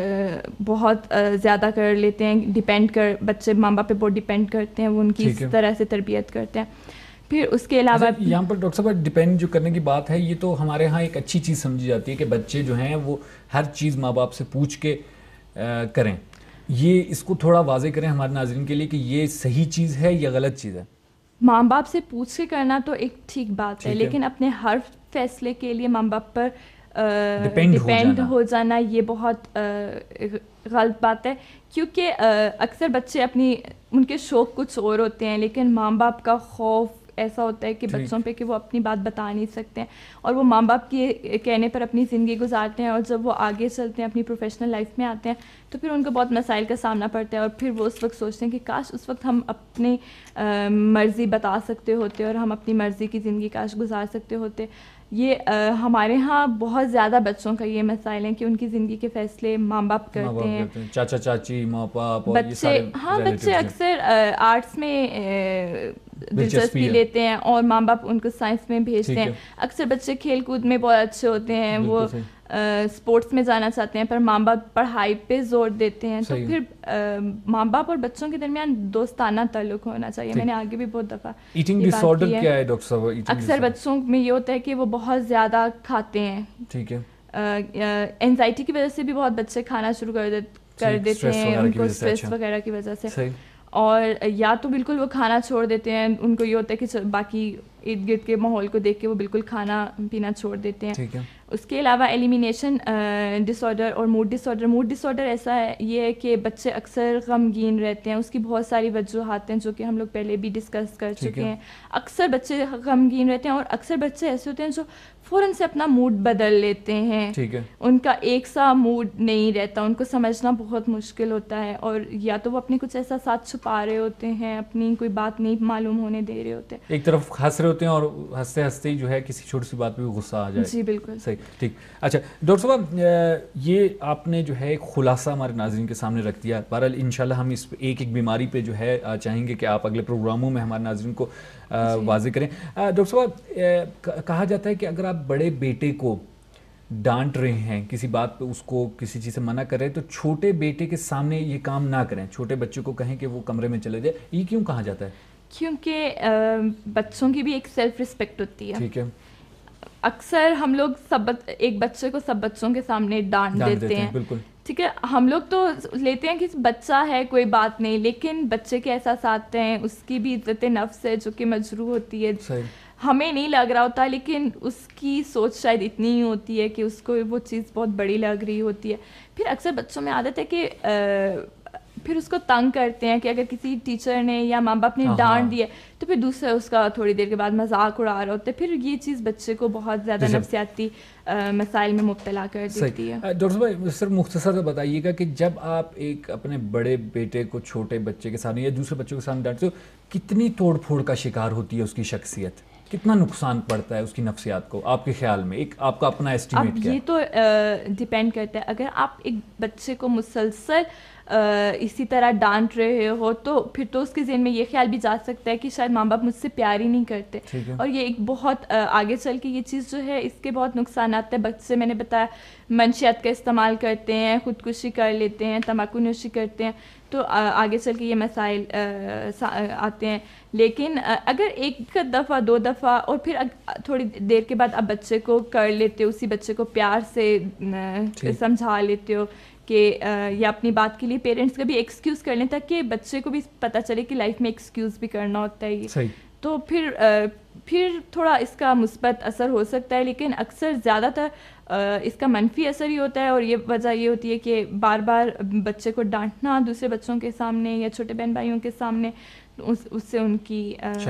S4: بہت زیادہ کر لیتے ہیں, بچے ماں باپ پہ بہت ڈیپینڈ کرتے ہیں, وہ ان کی اس طرح سے تربیت کرتے ہیں. پھر اس کے علاوہ
S3: یہاں پر ڈاکٹر صاحب ڈیپینڈ جو کرنے کی بات ہے, یہ تو ہمارے ہاں ایک اچھی چیز سمجھی جاتی ہے کہ بچے جو ہیں وہ ہر چیز ماں باپ سے پوچھ کے کریں. یہ اس کو تھوڑا واضح کریں ہمارے ناظرین کے لیے کہ یہ صحیح چیز ہے یا غلط چیز ہے.
S4: ماں باپ سے پوچھ کے کرنا تو ایک ٹھیک بات ہے, لیکن اپنے ہر فیصلے کے لیے ماں باپ پر ڈپینڈ ہو جانا یہ بہت غلط بات ہے. کیونکہ اکثر بچے ان کے شوق کچھ اور ہوتے ہیں, لیکن ماں باپ کا خوف ایسا ہوتا ہے کہ بچوں پہ کہ وہ اپنی بات بتا نہیں سکتے ہیں, اور وہ ماں باپ کے کہنے پر اپنی زندگی گزارتے ہیں, اور جب وہ آگے چلتے ہیں اپنی پروفیشنل لائف میں آتے ہیں تو پھر ان کو بہت مسائل کا سامنا پڑتا ہے, اور پھر وہ اس وقت سوچتے ہیں کہ کاش اس وقت ہم اپنی مرضی بتا سکتے ہوتے اور ہم اپنی مرضی کی زندگی کاش گزار سکتے ہوتے. یہ ہمارے ہاں بہت زیادہ بچوں کا یہ مسائل ہیں کہ ان کی زندگی کے فیصلے ماں باپ کرتے ہیں,
S3: چاچا چاچی, ماں باپ,
S4: بچے. ہاں, بچے اکثر آرٹس میں دلچسپی لیتے ہیں اور ماں باپ ان کو سائنس میں بھیجتے ہیں. اکثر بچے کھیل کود میں بہت اچھے ہوتے ہیں, وہ اسپورٹس میں جانا چاہتے ہیں, پر ماں باپ پڑھائی پہ زور دیتے ہیں. تو پھر ماں باپ اور بچوں کے درمیان دوستانہ تعلق ہونا چاہیے. میں نے آگے بھی بہت دفعہ
S3: ایٹنگ ڈس آرڈر کیا ہے ڈاکٹر صاحب؟
S4: اکثر بچوں میں یہ ہوتا ہے کہ وہ بہت زیادہ کھاتے ہیں.
S3: ٹھیک ہے.
S4: اینزائٹی کی وجہ سے بھی بہت بچے کھانا شروع کر دیتے ہیں, ان کو اسٹریس وغیرہ کی وجہ سے, اور یا تو بالکل وہ کھانا چھوڑ دیتے ہیں. ان کو یہ ہوتا ہے کہ باقی ارد گرد کے ماحول کو دیکھ کے وہ بالکل کھانا پینا چھوڑ دیتے ہیں. اس کے علاوہ ایلیمینیشن ڈس آرڈر اور mood disorder. Mood disorder ایسا ہے یہ ہے کہ بچے اکثر غمگین رہتے ہیں. اس کی بہت ساری وجوہات ہیں جو کہ ہم لوگ پہلے بھی ڈسکس کر چکے ہیں. اکثر بچے غمگین رہتے ہیں, اور اکثر بچے ایسے ہوتے ہیں جو فوراً سے اپنا موڈ بدل لیتے ہیں. ان کا ایک سا موڈ نہیں رہتا, ان کو سمجھنا بہت مشکل ہوتا ہے, اور یا تو وہ اپنے کچھ احساسات چھپا رہے ہوتے ہیں, اپنی کوئی بات نہیں معلوم ہونے دے رہے ہوتے ہیں.
S3: ایک طرف ہنس رہے ہوتے ہیں اور ہنستے ہنستے جو ہے کسی چھوٹی سی بات پہ بھی غصہ آ جائے.
S4: جی بالکل
S3: صحیح. ٹھیک. اچھا ڈاکٹر صاحب, یہ آپ نے جو ہے ایک خلاصہ ہمارے ناظرین کے سامنے رکھ دیا. بہرحال انشاءاللہ ہم اس ایک بیماری پہ جو ہے چاہیں گے کہ آپ اگلے پروگراموں میں ہمارے ناظرین کو واضح کریں. ڈاکٹر صاحب, کہا جاتا ہے کہ اگر آپ بڑے بیٹے کو ڈانٹ رہے ہیں کسی بات پہ, اس کو کسی چیز سے منع کر رہے ہیں, تو چھوٹے بیٹے کے سامنے یہ کام نہ کریں, چھوٹے بچے کو کہیں کہ وہ کمرے میں چلے جائے. یہ کیوں کہا جاتا ہے؟
S4: کیونکہ بچوں کی بھی ایک سیلف رسپیکٹ ہوتی ہے.
S3: ٹھیک ہے.
S4: اکثر ہم لوگ ایک بچے کو سب بچوں کے سامنے ڈانٹ دیتے ہیں.
S3: بالکل
S4: ٹھیک ہے, ہم لوگ تو لیتے ہیں کہ بچہ ہے کوئی بات نہیں, لیکن بچے کے احساسات ہیں, اس کی بھی عزت نفس ہے جو کہ مجروح ہوتی ہے. ہمیں نہیں لگ رہا ہوتا, لیکن اس کی سوچ شاید اتنی ہی ہوتی ہے کہ اس کو وہ چیز بہت بڑی لگ رہی ہوتی ہے. پھر اکثر بچوں میں عادت ہے کہ پھر اس کو تنگ کرتے ہیں کہ اگر کسی ٹیچر نے یا ماں باپ نے ڈانٹ دیا تو پھر دوسرا اس کا تھوڑی دیر کے بعد مذاق اڑا رہا ہوتا ہے. پھر یہ چیز بچے کو بہت زیادہ نفسیاتی مسائل میں مبتلا کر دیتی ہے.
S3: ڈاکٹر صاحب سر مختصر سے بتائیے گا کہ جب آپ ایک اپنے بڑے بیٹے کو چھوٹے بچے کے سامنے یا دوسرے بچوں کے سامنے ڈانٹتے ہو, کتنی توڑ پھوڑ کا شکار ہوتی ہے اس کی شخصیت, کتنا نقصان پڑتا ہے اس کی نفسیات کو آپ کے خیال میں؟ ایک آپ کا اپنا ایسٹیمیٹ کیا ہے؟
S4: یہ تو ڈیپینڈ کرتا ہے. اگر آپ ایک بچے کو مسلسل اسی طرح ڈانٹ رہے ہو تو پھر تو اس کے ذہن میں یہ خیال بھی جا سکتا ہے کہ شاید ماں باپ مجھ سے پیار ہی نہیں کرتے, اور یہ ایک بہت آگے چل کے یہ چیز جو ہے اس کے بہت نقصانات ہیں. بچے میں نے بتایا منشیات کا استعمال کرتے ہیں, خودکشی کر لیتے ہیں, تمباکو نوشی کرتے ہیں, تو آگے چل کے یہ مسائل آتے ہیں. لیکن اگر ایک دفعہ دو دفعہ اور پھر تھوڑی دیر کے بعد آپ بچے کو کر لیتے ہو, اسی بچے کو پیار سے سمجھا لیتے ہو کہ یا اپنی بات کے لیے پیرنٹس کا بھی ایکسکیوز کر لیں تاکہ بچے کو بھی پتہ چلے کہ لائف میں ایکسکیوز بھی کرنا ہوتا ہے, تو پھر تھوڑا اس کا مثبت اثر ہو سکتا ہے، لیکن اکثر زیادہ تر اس کا منفی اثر ہی ہوتا ہے. اور یہ وجہ یہ ہوتی ہے کہ بار بار بچے کو ڈانٹنا دوسرے بچوں کے سامنے یا چھوٹے بہن بھائیوں کے سامنے، اس سے ان کی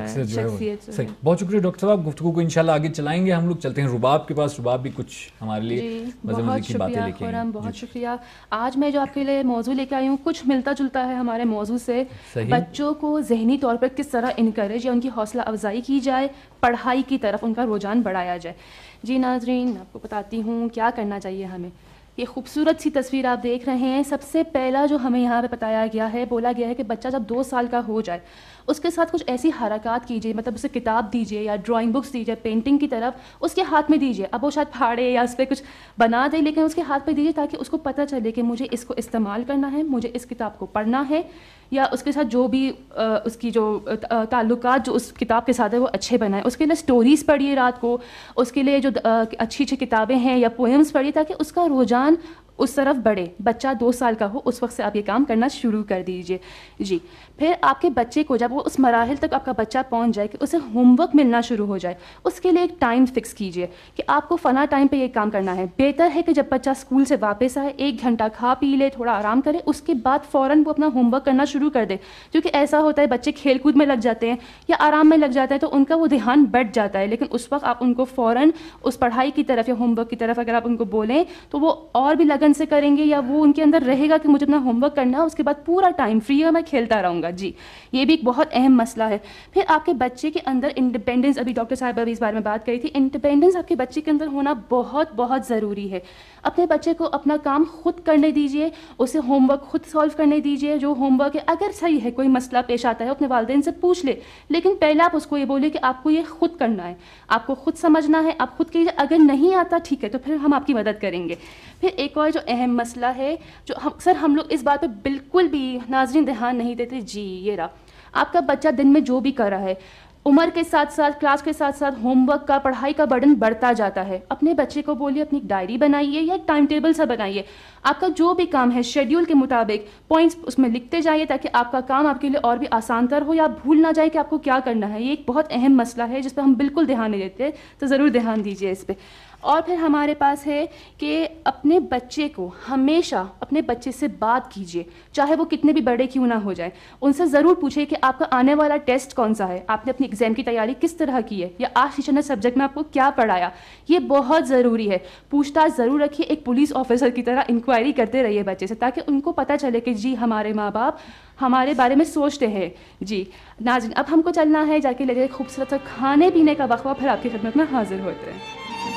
S4: شخصیت.
S3: صحیح. بہت شکریہ ڈاکٹر صاحب. گفتگو کو انشاءاللہ آگے چلائیں گے. ہم لوگ چلتے ہیں رباب کے پاس. رباب بھی کچھ ہمارے لیے
S1: بہت شکریہ خورم، بہت شکریہ. آج میں جو آپ کے لیے موضوع لے کے آئی ہوں کچھ ملتا جلتا ہے ہمارے موضوع سے. بچوں کو ذہنی طور پر کس طرح انکریج یا ان کی حوصلہ افزائی کی جائے، پڑھائی کی طرف ان کا رجحان بڑھایا جائے. جی ناظرین، آپ کو بتاتی ہوں کیا کرنا چاہیے ہمیں. یہ خوبصورت سی تصویر آپ دیکھ رہے ہیں. سب سے پہلا جو ہمیں یہاں پہ بتایا گیا ہے، بولا گیا ہے کہ بچہ جب 2 سال کا ہو جائے اس کے ساتھ کچھ ایسی حرکات کیجیے، مطلب اسے کتاب دیجیے یا ڈرائنگ بکس دیجیے، پینٹنگ کی طرف اس کے ہاتھ میں دیجیے. اب وہ شاید پھاڑے یا اس پہ کچھ بنا دے، لیکن اس کے ہاتھ پہ دیجیے تاکہ اس کو پتہ چلے کہ مجھے اس کو استعمال کرنا ہے، مجھے اس کتاب کو پڑھنا ہے، یا اس کے ساتھ جو بھی اس کی جو تعلقات جو اس کتاب کے ساتھ ہے وہ اچھے بنائیں. اس کے لیے اسٹوریز پڑھیے رات کو، اس کے لیے جو اچھی اچھی کتابیں ہیں یا پوئمس پڑھیے تاکہ اس کا رجحان اس طرف بڑھے. بچہ 2 سال کا ہو اس وقت سے آپ یہ کام کرنا شروع کر دیجیے. جی پھر آپ کے بچے کو جب وہ اس مراحل تک آپ کا بچہ پہنچ جائے کہ اسے ہوم ورک ملنا شروع ہو جائے، اس کے لیے ایک ٹائم فکس کیجیے کہ آپ کو فلاں ٹائم پہ یہ کام کرنا ہے. بہتر ہے کہ جب بچہ اسکول سے واپس آئے 1 گھنٹہ کھا پی لے، تھوڑا آرام کرے، اس کے بعد فوراً وہ اپنا ہوم ورک کرنا شروع کر دے. کیونکہ ایسا ہوتا ہے بچے کھیل کود میں لگ جاتے ہیں یا آرام میں لگ جاتا ہے تو ان کا وہ دھیان بٹ جاتا ہے. لیکن اس وقت آپ ان کو فوراً اس پڑھائی کی طرف یا ہوم ورک کی طرف اگر آپ ان کو بولیں تو وہ اور بھی لگن سے کریں گے، یا وہ ان کے اندر رہے گا کہ مجھے اپنا ہوم ورک کرنا ہے، اس کے بعد پورا ٹائم فری ہے میں کھیلتا رہوں گا. جی یہ بھی ایک بہت اہم مسئلہ ہے. پھر آپ کے بچے کے اندر انڈیپینڈنس، ابھی ڈاکٹر صاحبہ بھی اس بارے میں بات کری تھی، انڈیپینڈنس آپ کے بچے کے اندر ہونا بہت بہت ضروری ہے. اپنے بچے کو اپنا کام خود کرنے دیجیے، اسے ہوم ورک خود سالو کرنے دیجیے. جو ہوم ورک ہے اگر صحیح ہے، کوئی مسئلہ پیش آتا ہے اپنے والدین سے پوچھ لے، لیکن پہلے آپ اس کو یہ بولیے کہ آپ کو یہ خود کرنا ہے، آپ کو خود سمجھنا ہے، آپ خود کیجیے. اگر نہیں آتا ٹھیک ہے تو پھر ہم آپ کی مدد کریں گے. پھر ایک اور جو اہم مسئلہ ہے جو اکثر ہم لوگ اس بات پہ بالکل بھی ناظرین دھیان نہیں دیتے، جی یہ رہا آپ کا بچہ دن میں جو بھی کر رہا ہے، عمر کے ساتھ ساتھ کلاس کے ساتھ ساتھ ہوم ورک کا پڑھائی کا برڈن بڑھتا جاتا ہے. اپنے بچے کو بولیے اپنی ایک ڈائری بنائیے یا ایک ٹائم ٹیبل سا بنائیے. آپ کا جو بھی کام ہے شیڈیول کے مطابق پوائنٹس اس میں لکھتے جائیے تاکہ آپ کا کام آپ کے لیے اور بھی آسان تر ہو، یا آپ بھول نہ جائیں کہ آپ کو کیا کرنا ہے. یہ ایک بہت اہم مسئلہ ہے جس پہ ہم بالکل دھیان نہیں دیتے، تو ضرور دھیان دیجیے اس پہ. اور پھر ہمارے پاس ہے کہ اپنے بچے کو ہمیشہ اپنے بچے سے بات کیجیے، چاہے وہ کتنے بھی بڑے کیوں نہ ہو جائیں. ان سے ضرور پوچھیے کہ آپ کا آنے والا ٹیسٹ کون سا ہے، آپ نے اپنی ایگزام کی تیاری کس طرح کی ہے، یا آج ٹیچر نے سبجیکٹ میں آپ کو کیا پڑھایا. یہ بہت ضروری ہے. پوچھ تاچھ ضرور رکھیے، ایک پولیس آفیسر کی طرح انکوائری کرتے رہیے بچے سے تاکہ ان کو پتہ چلے کہ جی ہمارے ماں باپ ہمارے بارے میں سوچتے ہیں. جی ناظرین اب ہم کو چلنا ہے، جا کے لگے خوبصورت کھانے پینے کا وقفہ، پھر آپ کی خدمت میں حاضر ہوتے ہیں.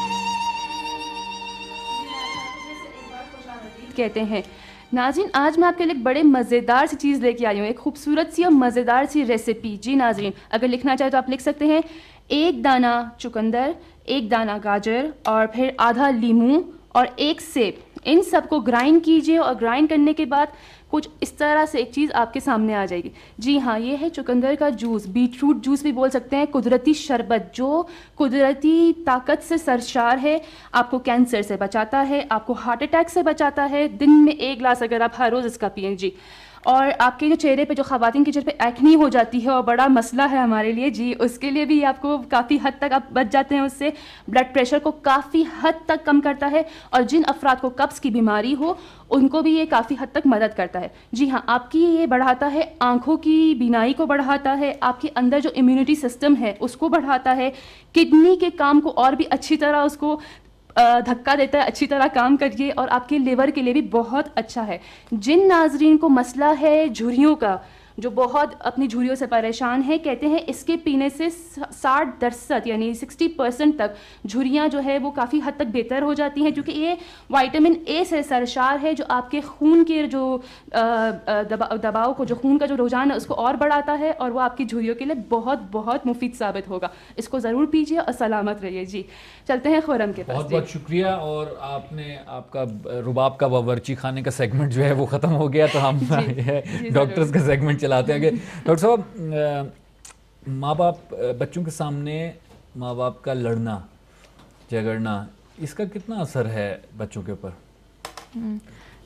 S1: کہتے ہیں ناظرین آج میں آپ کے لیے ایک بڑے مزیدار سی چیز لے کے آئی ہوں، ایک خوبصورت سی اور مزیدار سی ریسیپی. جی ناظرین اگر لکھنا چاہے تو آپ لکھ سکتے ہیں 1 دانہ چقندر، 1 دانہ گاجر، اور پھر آدھا لیموں اور 1 سیب. ان سب کو گرائنڈ کیجیے اور گرائنڈ کرنے کے بعد کچھ اس طرح سے ایک چیز آپ کے سامنے آ جائے گی. جی ہاں یہ ہے چقندر کا جوس، بیٹ روٹ جوس بھی بول سکتے ہیں، قدرتی شربت جو قدرتی طاقت سے سرشار ہے، آپ کو کینسر سے بچاتا ہے، آپ کو ہارٹ اٹیک سے بچاتا ہے. دن میں 1 گلاس اگر آپ ہر روز اس کا پئیں. جی اور آپ کے جو چہرے پہ، جو خواتین کے چہرے پہ ایکنی ہو جاتی ہے اور بڑا مسئلہ ہے ہمارے لیے، جی اس کے لیے بھی آپ کو کافی حد تک آپ بچ جاتے ہیں اس سے. بلڈ پریشر کو کافی حد تک کم کرتا ہے، اور جن افراد کو قبض کی بیماری ہو ان کو بھی یہ کافی حد تک مدد کرتا ہے. جی ہاں آپ کی یہ بڑھاتا ہے آنکھوں کی بینائی کو بڑھاتا ہے، آپ کے اندر جو امیونٹی سسٹم ہے اس کو بڑھاتا ہے، کڈنی کے کام کو اور بھی اچھی طرح اس کو دھکا دیتا ہے. اچھی طرح کام کریے، اور آپ کے لیور کے لیے بھی بہت اچھا ہے. جن ناظرین کو مسئلہ ہے جھریوں کا، جو بہت اپنی جھریوں سے پریشان ہیں، کہتے ہیں اس کے پینے سے 60% یعنی 60% تک جھریاں جو ہے وہ کافی حد تک بہتر ہو جاتی ہیں، کیونکہ یہ وائٹامن اے سے سرشار ہے جو آپ کے خون کے جو دباؤ کو، جو خون کا جو رجحان ہے اس کو اور بڑھاتا ہے، اور وہ آپ کی جھریوں کے لیے بہت بہت مفید ثابت ہوگا. اس کو ضرور پیجیے اور سلامت رہیے. جی چلتے ہیں خورم کے پاس.
S3: بہت بہت شکریہ. اور آپ کا رباب کا باورچی خانے کا سیگمنٹ جو ہے وہ ختم ہو گیا، تو ہم ڈاکٹرز کا سیگمنٹ چلاتے ہیں. کہ ڈاکٹر صاحب ماں باپ بچوں کے سامنے ماں باپ کا لڑنا جھگڑنا، اس کا کتنا اثر ہے بچوں کے اوپر؟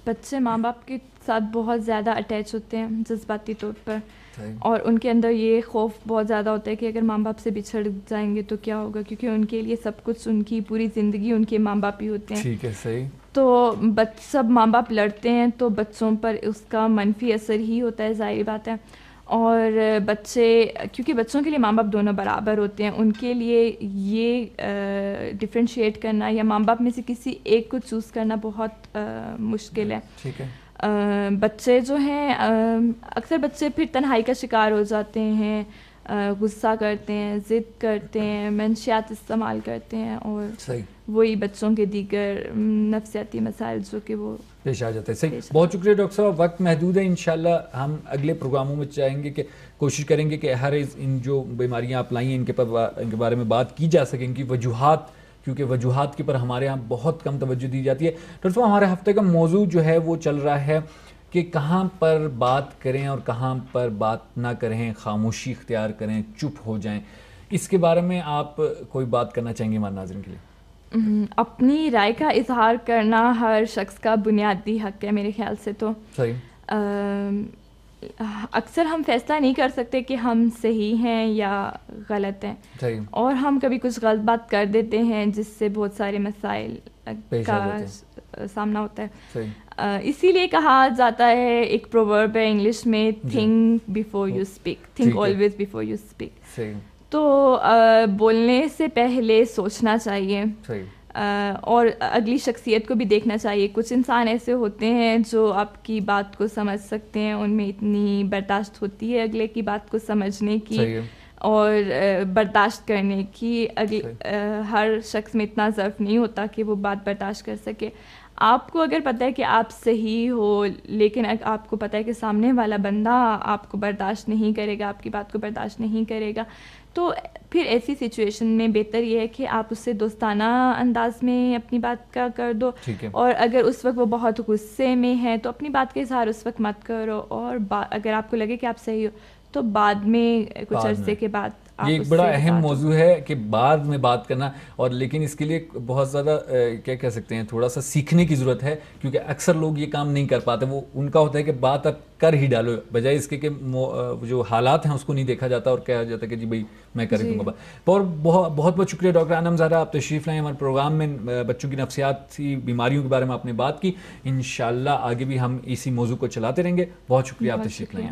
S4: بچے ماں باپ کے ساتھ بہت زیادہ اٹیچ ہوتے ہیں جذباتی طور پر, اور ان کے اندر یہ خوف بہت زیادہ ہوتا ہے کہ اگر ماں باپ سے بچھڑ جائیں گے تو کیا ہوگا, کیونکہ ان کے لیے سب کچھ, ان کی پوری زندگی ان کے ماں باپ ہی ہوتے ہیں.
S3: ٹھیک ہے, صحیح.
S4: تو سب ماں باپ لڑتے ہیں تو بچوں پر اس کا منفی اثر ہی ہوتا ہے, ظاہر بات ہے. اور بچے, کیونکہ بچوں کے لیے ماں باپ دونوں برابر ہوتے ہیں, ان کے لیے یہ ڈفرینشیٹ کرنا یا ماں باپ میں سے کسی ایک کو چوز کرنا بہت مشکل ہے.
S3: ٹھیک ہے.
S4: بچے جو ہیں, اکثر بچے پھر تنہائی کا شکار ہو جاتے ہیں, غصہ کرتے ہیں, ضد کرتے ہیں, منشیات استعمال کرتے ہیں, اور وہی بچوں کے دیگر نفسیاتی مسائل جو کہ وہ
S3: پیش آ جاتے ہیں. صحیح, بہت شکریہ ڈاکٹر صاحب. وقت محدود ہے, انشاءاللہ ہم اگلے پروگراموں میں چاہیں گے کہ کوشش کریں گے کہ ہر ان جو بیماریاں آپ لائی ہیں ان کے بارے میں بات کی جا سکے, ان کی وجوہات, کیونکہ وجوہات کے پر ہمارے یہاں بہت کم توجہ دی جاتی ہے. ڈاکٹر صاحب, ہمارے ہفتے کا موضوع جو ہے وہ چل رہا ہے کہ کہاں پر بات کریں اور کہاں پر بات نہ کریں, خاموشی اختیار کریں, چپ ہو جائیں. اس کے بارے میں آپ کوئی بات کرنا چاہیں گے ہمارے ناظرین کے لیے؟
S4: اپنی رائے کا اظہار کرنا ہر شخص کا بنیادی حق ہے میرے خیال سے. تو اکثر ہم فیصلہ نہیں کر سکتے کہ ہم صحیح ہیں یا غلط ہیں, اور ہم کبھی کچھ غلط بات کر دیتے ہیں جس سے بہت سارے مسائل کا سامنا ہوتا ہے. اسی لیے کہا جاتا ہے, ایک پروورب ہے انگلش میں, think before you speak, think always before you speak. تو بولنے سے پہلے سوچنا چاہیے, اور اگلی شخصیت کو بھی دیکھنا چاہیے. کچھ انسان ایسے ہوتے ہیں جو آپ کی بات کو سمجھ سکتے ہیں, ان میں اتنی برداشت ہوتی ہے اگلے کی بات کو سمجھنے کی اور برداشت کرنے کی. ہر شخص میں اتنا ظرف نہیں ہوتا کہ وہ بات برداشت کر سکے. آپ کو اگر پتہ ہے کہ آپ صحیح ہو, لیکن آپ کو پتہ ہے کہ سامنے والا بندہ آپ کو برداشت نہیں کرے گا, آپ کی بات کو برداشت نہیں کرے گا, تو پھر ایسی سچویشن میں بہتر یہ ہے کہ آپ اس سے دوستانہ انداز میں اپنی بات کا کر دو. اور اگر اس وقت وہ بہت غصے میں ہے تو اپنی بات کا اظہار اس وقت مت کرو, اور اگر آپ کو لگے کہ آپ صحیح ہو تو بعد میں کچھ عرصے کے بعد.
S3: یہ ایک بڑا اہم موضوع ہے کہ بعد میں بات کرنا, اور لیکن اس کے لیے بہت زیادہ کیا کہہ سکتے ہیں, تھوڑا سا سیکھنے کی ضرورت ہے, کیونکہ اکثر لوگ یہ کام نہیں کر پاتے. وہ ان کا ہوتا ہے کہ بات اب کر ہی ڈالو, بجائے اس کے کہ جو حالات ہیں اس کو نہیں دیکھا جاتا اور کہا جاتا ہے کہ جی بھائی میں کر دوں گا. اور بہت بہت شکریہ ڈاکٹر انم زہرا, آپ تشریف لائیں ہمارے پروگرام میں. بچوں کی نفسیاتی بیماریوں کے بارے میں آپ نے بات کی, انشاءاللہ آگے بھی ہم اسی موضوع کو چلاتے رہیں گے. بہت شکریہ, آپ تشریف لائیں.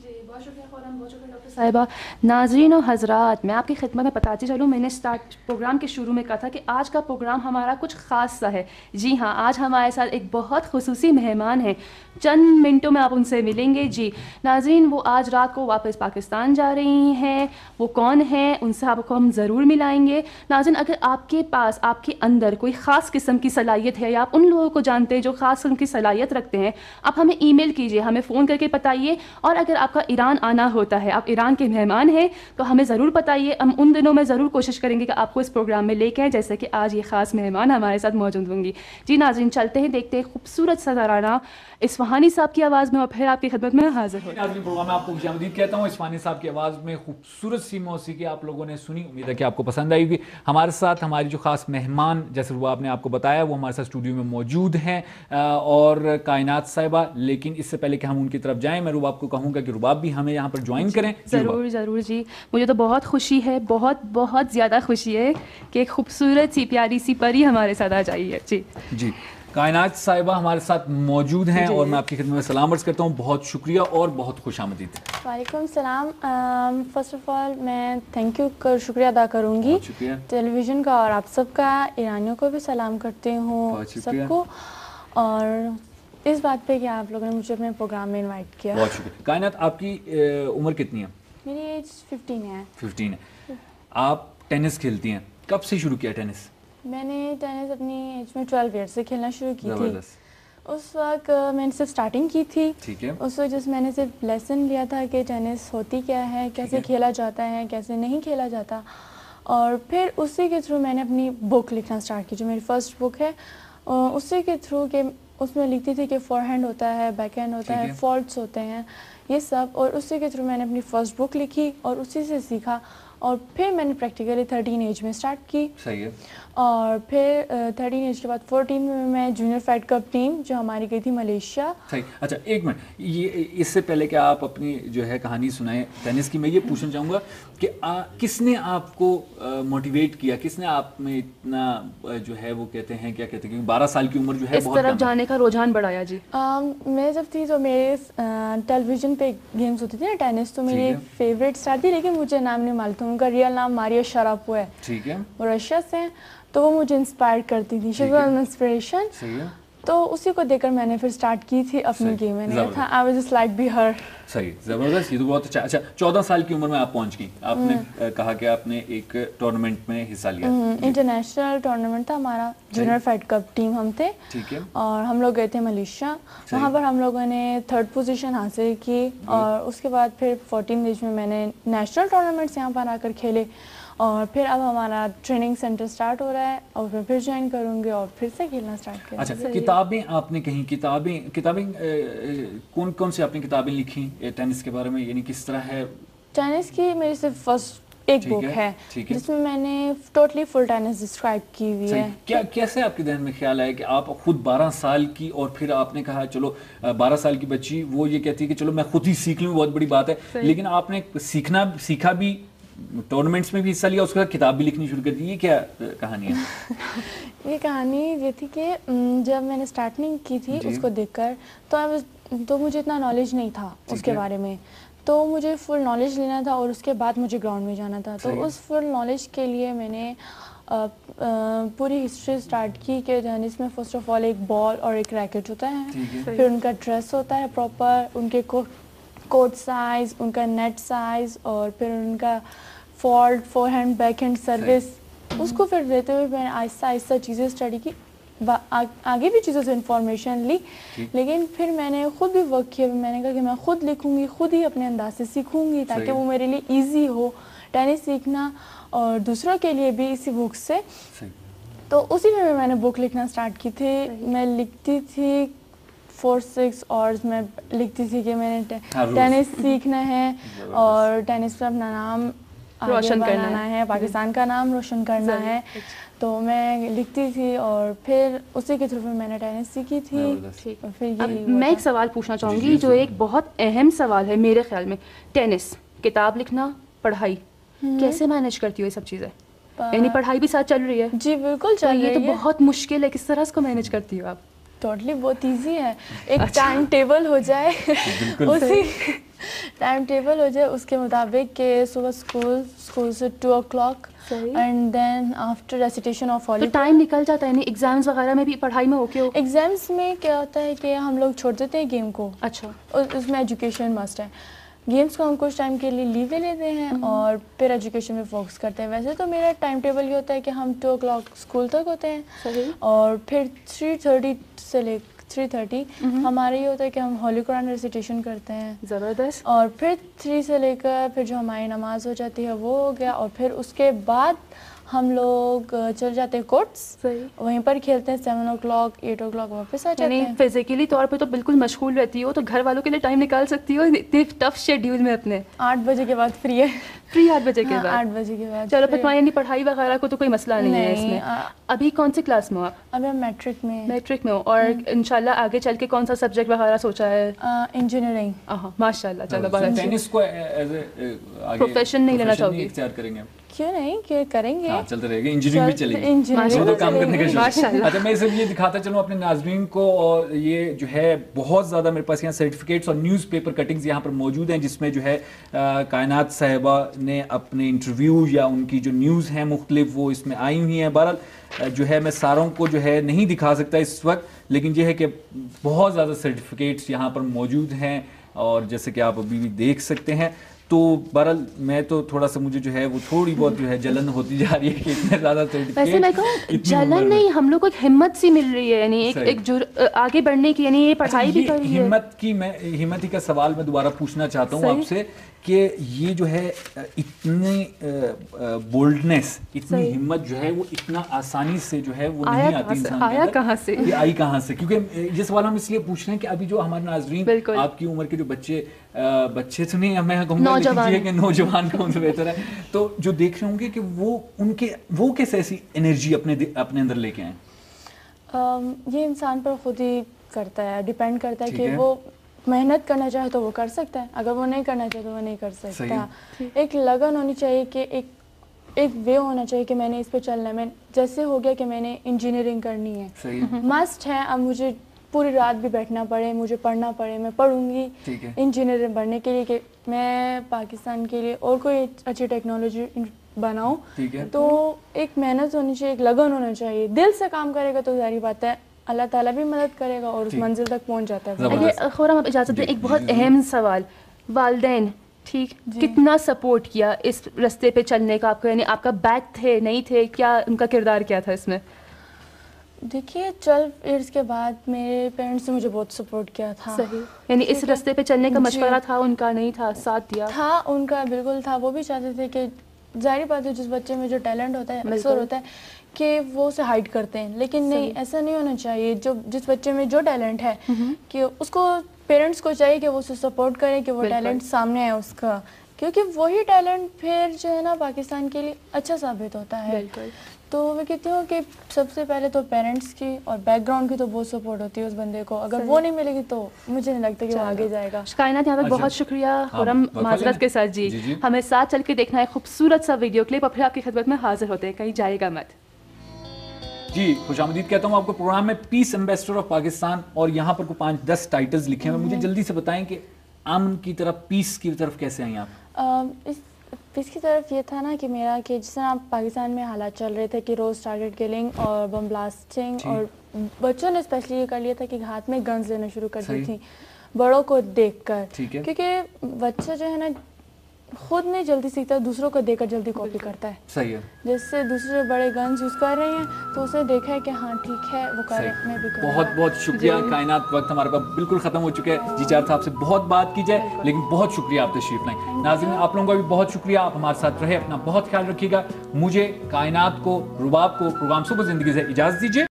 S1: صاحبہ, ناظرین و حضرات, میں آپ کی خدمت میں بتاتی چلوں, میں نے پروگرام کے شروع میں کہا تھا کہ آج کا پروگرام ہمارا کچھ خاص سا ہے. جی ہاں, آج ہمارے ساتھ ایک بہت خصوصی مہمان ہیں, چند منٹوں میں آپ ان سے ملیں گے. جی ناظرین, وہ آج رات کو واپس پاکستان جا رہی ہیں. وہ کون ہیں, ان سے آپ کو ہم ضرور ملائیں گے. ناظرین, اگر آپ کے پاس, آپ کے اندر کوئی خاص قسم کی صلاحیت ہے, یا آپ ان لوگوں کو جانتے ہیں جو خاص قسم کی صلاحیت رکھتے ہیں, آپ ہمیں ای میل کیجیے, ہمیں فون کر کے بتائیے. اور اگر آپ کا ایران آنا ہوتا ہے, آپ ایران کے مہمان ہیں, تو ہمیں ضرور بتائیے. ہم ان دنوں میں ضرور کوشش کریں گے کہ آپ کو اس پروگرام میں لے کے آئیں, جیسے کہ آج یہ خاص مہمان ہمارے ساتھ موجود ہوں گی. جی ناظرین, چلتے ہیں, دیکھتے ہیں خوبصورت سا ترانہ اصفہانی صاحب کی آواز میں, اور پھر آپ کی خدمت میں حاضر ہوں.
S3: ناظرین, پروگرام میں آپ کو خوش آمدید کہتا ہوں. اصفہانی صاحب کی آواز میں خوبصورت سی موسیقی آپ لوگوں نے سنی, امید ہے کہ آپ کو پسند آئی ہوگی. ہمارے ساتھ ہماری جو خاص مہمان, جیسے رباب نے آپ کو بتایا, وہ ہمارے ساتھ اسٹوڈیو میں موجود ہیں, اور کائنات صاحبہ. لیکن اس سے پہلے کہ ہم ان کی طرف جائیں, میں رباب کو کہوں گا کہ رباب بھی ہمیں یہاں پر جوائن کریں.
S1: ضرور ضرور جی, مجھے تو بہت خوشی ہے, بہت بہت زیادہ خوشی ہے کہ ایک خوبصورت سی پیاری سی پری ہمارے ساتھ آ جائی ہے. جی
S3: جی, کائنات صاحبہ ہمارے ساتھ موجود ہیں, اور میں آپ کی خدمت میں سلام عرض کرتا ہوں. بہت شکریہ اور بہت خوش آمدید.
S5: وعلیکم السلام. فرسٹ آف آل میں تھینک یو شکریہ ادا کروں گی ٹیلی ویژن کا, اور آپ سب کا, ایرانیوں کو بھی سلام کرتے ہوں سب کو, اور اس بات پہ کہ آپ لوگوں نے مجھے اپنے پروگرام میں انوائٹ کیا.
S3: بہت شکریہ. کائنات, آپ کی عمر کتنی ہے؟
S5: میری ایج 15 ہے.
S3: 15 ہے. آپ ٹینس کھیلتی ہیں, کب سے شروع کیا ٹینس؟
S5: میں نے ٹینس اپنی ایج میں 12 ایئر سے کھیلنا شروع کی تھی. اس وقت میں نے صرف اسٹارٹنگ کی تھی.
S3: ٹھیک ہے.
S5: اس وقت جس میں نے صرف لیسن لیا تھا کہ ٹینس ہوتی کیا ہے, کیسے کھیلا جاتا ہے, کیسے نہیں کھیلا جاتا, اور پھر اسی کے تھرو میں نے اپنی بک لکھنا اسٹارٹ کی, جو میری فرسٹ بک ہے. اسی کے تھرو کہ اس میں لکھتی تھی کہ فور ہینڈ ہوتا ہے, بیک ہینڈ ہوتا ہے, فالٹس ہوتے ہیں, یہ سب. اور اسی کے تھرو میں نے اپنی فرسٹ بک لکھی اور اسی سے سیکھا, اور پھر میں نے پریکٹیکلی 13 ایج میں اسٹارٹ کی.
S3: صحیح ہے.
S5: اور پھر 13 ایج کے بعد 14 میں میں جونیئر فیڈ کپ ٹیم جو ہماری گئی تھی ملیشیا.
S3: صحیح. اچھا ایک منٹ, یہ اس سے پہلے کہ آپ اپنی جو ہے کہانی سنائیں ٹینس کی, میں یہ پوچھنا چاہوں گا کہ کس نے آپ کو موٹیویٹ کیا, کس نے آپ میں اتنا جو ہے وہ کہتے ہیں کیا کہتے ہیں کہ 12 سال کی عمر جو ہے
S1: اس طرف جانے کا رجحان بڑھایا؟ جی
S5: میں جب تھی تو میرے ٹیلی ویژن پہ گیمس ہوتی تھی نا ٹینس, تو میری فیوریٹ اسٹار تھی, لیکن مجھے نام نہیں معلوم تھا. ان کا ریئل نام ماریا شراپو ہے.
S3: ٹھیک ہے.
S5: وہ رشیا سے ہیں, تو وہ مجھے انسپائر کرتی تھی, شی واز انسپریشن. تو اسی کو دیکھ کر میں نے پھر اسٹارٹ کی تھی اپنی گیم. میں نے کہا تھا I was just like be her.
S3: صحیح, زبردست, یہ تو بہت اچھا. اچھا 14 سال کی عمر میں آپ پہنچ گئی, آپ نے کہا کہ آپ نے ایک ٹورنامنٹ میں حصہ لیا.
S5: انٹرنیشنل ٹورنامنٹ تھا ہمارا, جونیئر فیڈ کپ ٹیم ہم تھے.
S3: ٹھیک ہے.
S5: اور ہم لوگ گئے تھے ملیشیا, وہاں پر ہم لوگوں نے 3rd پوزیشن حاصل کی. اور اس کے بعد پھر 14 ایج میں نے نیشنل ٹورنامنٹس یہاں پر آ کر کھیلے. اور پھر اب ہمارا ٹریننگ سینٹر سٹارٹ ہو رہا ہے, اور میں پھر جوائن کروں گی اور پھر سے کھیلنا سٹارٹ کروں.
S3: اچھا کتابیں آپ نے کہیں, کتابیں کون کون سی آپ نے کتابیں لکھی ٹینس کے بارے میں, یعنی کس طرح ہے؟
S5: ٹینس کی میری صرف فرسٹ ایک بک ہے جس میں میں نے ٹوٹلی فل ٹینس ڈسکرائب کی ہوئی ہے.
S3: کیسے آپ کے ذہن میں خیال آیا کہ آپ خود 12 سال کی, اور پھر آپ نے کہا چلو 12 سال کی بچی وہ یہ کہتی ہے کہ چلو میں خود ہی سیکھ لوں, بہت بڑی بات ہے, لیکن آپ نے سیکھا بھی, ٹورنامنٹس میں بھی حصہ لیا, اس کے بعد کتاب بھی لکھنی شروع کر دی, یہ کیا کہانی ہے؟
S5: یہ کہانی یہ تھی کہ جب میں نے اسٹارٹنگ کی تھی اس کو دیکھ کر, تو مجھے اتنا نالج نہیں تھا اس کے بارے میں, تو مجھے فل نالج لینا تھا اور اس کے بعد مجھے گراؤنڈ میں جانا تھا. تو اس فل نالج کے لیے میں نے پوری ہسٹری اسٹارٹ کی کہ ٹینس میں فرسٹ آف آل ایک بال اور ایک ریکٹ ہوتا ہے, پھر ان کا ڈریس ہوتا ہے پراپر, ان کے کورٹ سائز, ان کا نیٹ سائز, اور پھر ان کا forehand backhand service. اس کو پھر دیتے ہوئے میں نے آہستہ آہستہ چیزیں اسٹڈی کی, آگے بھی چیزوں سے انفارمیشن لی, لیکن پھر میں نے خود بھی ورک کیا. میں نے کہا کہ میں خود لکھوں گی, خود ہی اپنے انداز سے سیکھوں گی تاکہ وہ میرے لیے ایزی ہو ٹینس سیکھنا, اور دوسروں کے لیے بھی اسی بک سے. تو اسی میں نے بک لکھنا اسٹارٹ کی تھی. میں لکھتی تھی 4-6 آورز میں لکھتی تھی کہ میں نے ٹینس سیکھنا ہے اور ٹینس پہ اپنا نام روشن کرنا ہے, پاکستان کا نام روشن کرنا ہے. تو میں لکھتی تھی اور پھر اسی کے تھرو میں نے ٹینس سیکھی تھی.
S1: میں ایک سوال پوچھنا چاہوں گی جو ایک بہت اہم سوال ہے میرے خیال میں, ٹینس, کتاب لکھنا, پڑھائی, کیسے مینیج کرتی ہو یہ سب چیزیں؟ یعنی پڑھائی بھی ساتھ چل رہی ہے؟
S5: جی بالکل چل رہی ہے.
S1: یہ تو بہت مشکل ہے, کس طرح اس کو مینیج کرتی ہو آپ؟
S5: ٹوٹلی بہت ایزی ہے. ایک ٹائم ٹیبل ہو جائے, اسی ٹائم ٹیبل ہو جائے اس کے مطابق کہ صبح اسکول سے 2 o'clock and then after recitation of holy.
S1: Time نکل جاتا ہے, یعنی ایگزامس وغیرہ میں بھی پڑھائی میں اوکے ہو؟
S5: ایگزامس میں کیا ہوتا ہے کہ ہم لوگ چھوڑ دیتے ہیں گیم کو.
S1: اچھا.
S5: اس میں ایجوکیشن مسٹ ہے. گیمس کو ہم کچھ ٹائم کے لیے لیو لے لیتے ہیں اور پھر ایجوکیشن میں فوکس کرتے ہیں. ویسے تو میرا ٹائم ٹیبل یہ ہوتا ہے کہ ہم 2 o'clock اسکول تک ہوتے ہیں, اور پھر 3:30 سے لے 3:30 ہمارا یہ ہوتا ہے کہ ہم ہولی قرآن ریسیٹیشن کرتے ہیں.
S1: زبردست.
S5: اور پھر 3 سے لے کر پھر جو ہماری نماز ہو جاتی ہے وہ ہو گیا, اور پھر اس کے بعد ہم لوگ چل جاتے ہیں کورٹس, وہیں پر کھیلتے ہیں. 7 o'clock 8 o'clock واپس آ جاتے ہیں.
S1: فزیکلی طور پہ تو بالکل مشغول رہتی ہو, تو گھر والوں کے لیے ٹائم نکال سکتی ہو اتنے ٹف شیڈیول میں اپنے؟
S5: 8 بجے کے بعد فری ہے.
S1: فری 8 بجے کے بعد؟
S5: 8 بجے کے بعد.
S1: چلو پھر تمہاری پڑھائی وغیرہ کو تو کوئی مسئلہ نہیں ہے اس میں. ابھی کون سی کلاس میں ہو آپ؟
S5: ابھی ہم میٹرک میں.
S1: میٹرک میں ہو, اور انشاءاللہ آگے چل کے کون سا سبجیکٹ وغیرہ سوچا ہے؟
S5: انجینئرنگ.
S1: ماشاء اللہ. چلو بہت
S3: ٹینس کو ایز اے
S1: پروفیشن نہیں لینا چاہو گی؟
S3: اختیار کریں گے؟
S5: کیوں نہیں, کہ کریں گے,
S3: چلتے رہے گا. انجینئرنگ بھی چلے گی, کام کرنے کا شوق. اچھا میں صرف یہ دکھاتا چلوں اپنے ناظرین کو, اور یہ جو ہے بہت زیادہ میرے پاس یہاں سرٹیفکیٹس اور نیوز پیپر کٹنگز یہاں پر موجود ہیں, جس میں جو ہے کائنات صاحبہ نے اپنے انٹرویو یا ان کی جو نیوز ہیں مختلف وہ اس میں آئی ہوئی ہیں. بہرحال جو ہے میں ساروں کو جو ہے نہیں دکھا سکتا اس وقت, لیکن یہ ہے کہ بہت زیادہ سرٹیفکیٹس یہاں پر موجود ہیں, اور جیسے کہ آپ ابھی بھی دیکھ سکتے ہیں. تو بہرحال میں تو تھوڑا سا مجھے جو ہے وہ تھوڑی بہت جو ہے جلن ہوتی جا رہی ہے کہ اتنے زیادہ سرٹیفکیٹ.
S1: ویسے میں کہوں جلن نہیں, ہم لوگ کو ایک ہمت سی مل رہی ہے, یعنی ایک آگے بڑھنے کی, یعنی یہ پڑھائی بھی کر رہی ہے.
S3: ہمت ہی کا سوال میں دوبارہ پوچھنا چاہتا ہوں آپ سے کہ یہ جو ہے اتنی بولڈنس, اتنی ہمت جو ہے وہ اتنا آسانی سے جو ہے وہ نہیں آتی انسان کے اندر.
S1: آیا کہاں سے,
S3: یہ آئی کہاں سے؟ کیونکہ یہ سوال ہم اس لیے پوچھ رہے ہیں کہ ابھی جو ہمارے ناظرین آپ کی عمر کے جو بچے تو نہیں, میں کہوں گا नौजवान कि नौजवान कौन सा बेहतर है, तो जो देख रहे होंगे कि वो कैसे ऐसी एनर्जी अपने अंदर लेके आए?
S5: ये इंसान पर खुद ही करता है, डिपेंड करता है कि वो मेहनत करना चाहे तो वो कर सकता है, अगर वो नहीं करना चाहे तो वो नहीं कर सकता। एक लगन होनी चाहिए कि एक वे होना चाहिए कि मैंने इस पे चलना है। मैं जैसे हो गया कि मैंने इंजीनियरिंग करनी है, मस्ट है, अब मुझे पूरी रात भी बैठना पड़े, मुझे पढ़ना पड़े, मैं पढ़ूंगी इंजीनियर बनने के लिए कि मैं पाकिस्तान के लिए और कोई अच्छी टेक्नोलॉजी बनाऊं। तो एक मेहनत होनी चाहिए, एक लगन होना चाहिए। दिल से काम करेगा तो जारी बात है अल्लाह ताला भी मदद करेगा और उस मंजिल तक पहुंच जाता है।
S1: ये खुरम आप इजाज़त दें, एक बहुत अहम सवाल, वालिदैन ठीक कितना सपोर्ट किया इस रास्ते पे चलने का आपको, यानी आपका बैक थे नहीं थे, क्या उनका किरदार क्या था इसमें?
S5: देखिए 12 ईयर्स के बाद मेरे पेरेंट्स ने मुझे बहुत सपोर्ट किया था।
S1: सही, यानी इस रास्ते पे चलने का मशवरा था उनका, नहीं था, साथ दिया
S5: था उनका, बिल्कुल था। वो भी चाहते थे कि जाहिर बात है जिस बच्चे में जो टैलेंट होता है अक्सर होता है कि वो उसे हाइड करते हैं, लेकिन नहीं, ऐसा नहीं होना चाहिए। जो जिस बच्चे में जो टैलेंट है कि उसको पेरेंट्स को चाहिए कि वो उसे सपोर्ट करे कि वो टैलेंट सामने आए उसका, क्योंकि वही टैलेंट फिर जो है ना पाकिस्तान के लिए अच्छा साबित होता है। तो मैं कहती हूँ कि सबसे पहले तो पेरेंट्स की और बैकग्राउंड की तो बहुत सपोर्ट होती है उस बंदे को, अगर वो नहीं मिलेगी तो मुझे नहीं लगता कि वो आगे जाएगा।
S1: कायनात यहाँ पे बहुत शुक्रिया खुरम माजरत के साथ जी, हमें साथ चल के देखना है खूबसूरत सा वीडियो क्लिप और फिर आपकी खिदमत में हाजिर होते हैं, कहीं जाएगा मत।
S3: जी खुशामदीद कहता हूँ आपको प्रोग्राम में पीस एम्बेसडर ऑफ पाकिस्तान, और यहाँ पर 5-10 टाइटल्स लिखे हैं। मुझे जल्दी से बताएं कि अमन की तरफ, पीस की तरफ कैसे आई आप?
S5: इस पीस की तरफ ये था ना कि मेरा कि जिस तरह पाकिस्तान में हालात चल रहे थे कि रोज़ टारगेट किलिंग और बम ब्लास्टिंग, और बच्चों ने स्पेशली ये कर लिया था कि हाथ में गन्स लेना शुरू कर दी थी बड़ों को देखकर, क्योंकि बच्चा जो है ना खुद नहीं जल्दी सीखता, दूसरों को देखकर जल्दी कॉपी करता है।
S3: सही है।
S5: जैसे दूसरे बड़े गन्स यूज़ कर रहे हैं तो उसे देखा है कि हाँ ठीक है वो कर रहे हैं, मैं भी कर।
S3: बहुत बहुत शुक्रिया कायनात, वक्त हमारे पास बिल्कुल खत्म हो चुका है। जी चार साहब से बहुत बात की जाए, लेकिन बहुत शुक्रिया आप तशरीफ लाएं। नाज़रीन आप लोगों का भी बहुत शुक्रिया, आप हमारे साथ रहे, अपना बहुत ख्याल रखिएगा। मुझे, कायनात को, रुबाब को प्रोग्राम सुबह ज़िंदगी से इजाज़त दीजिए।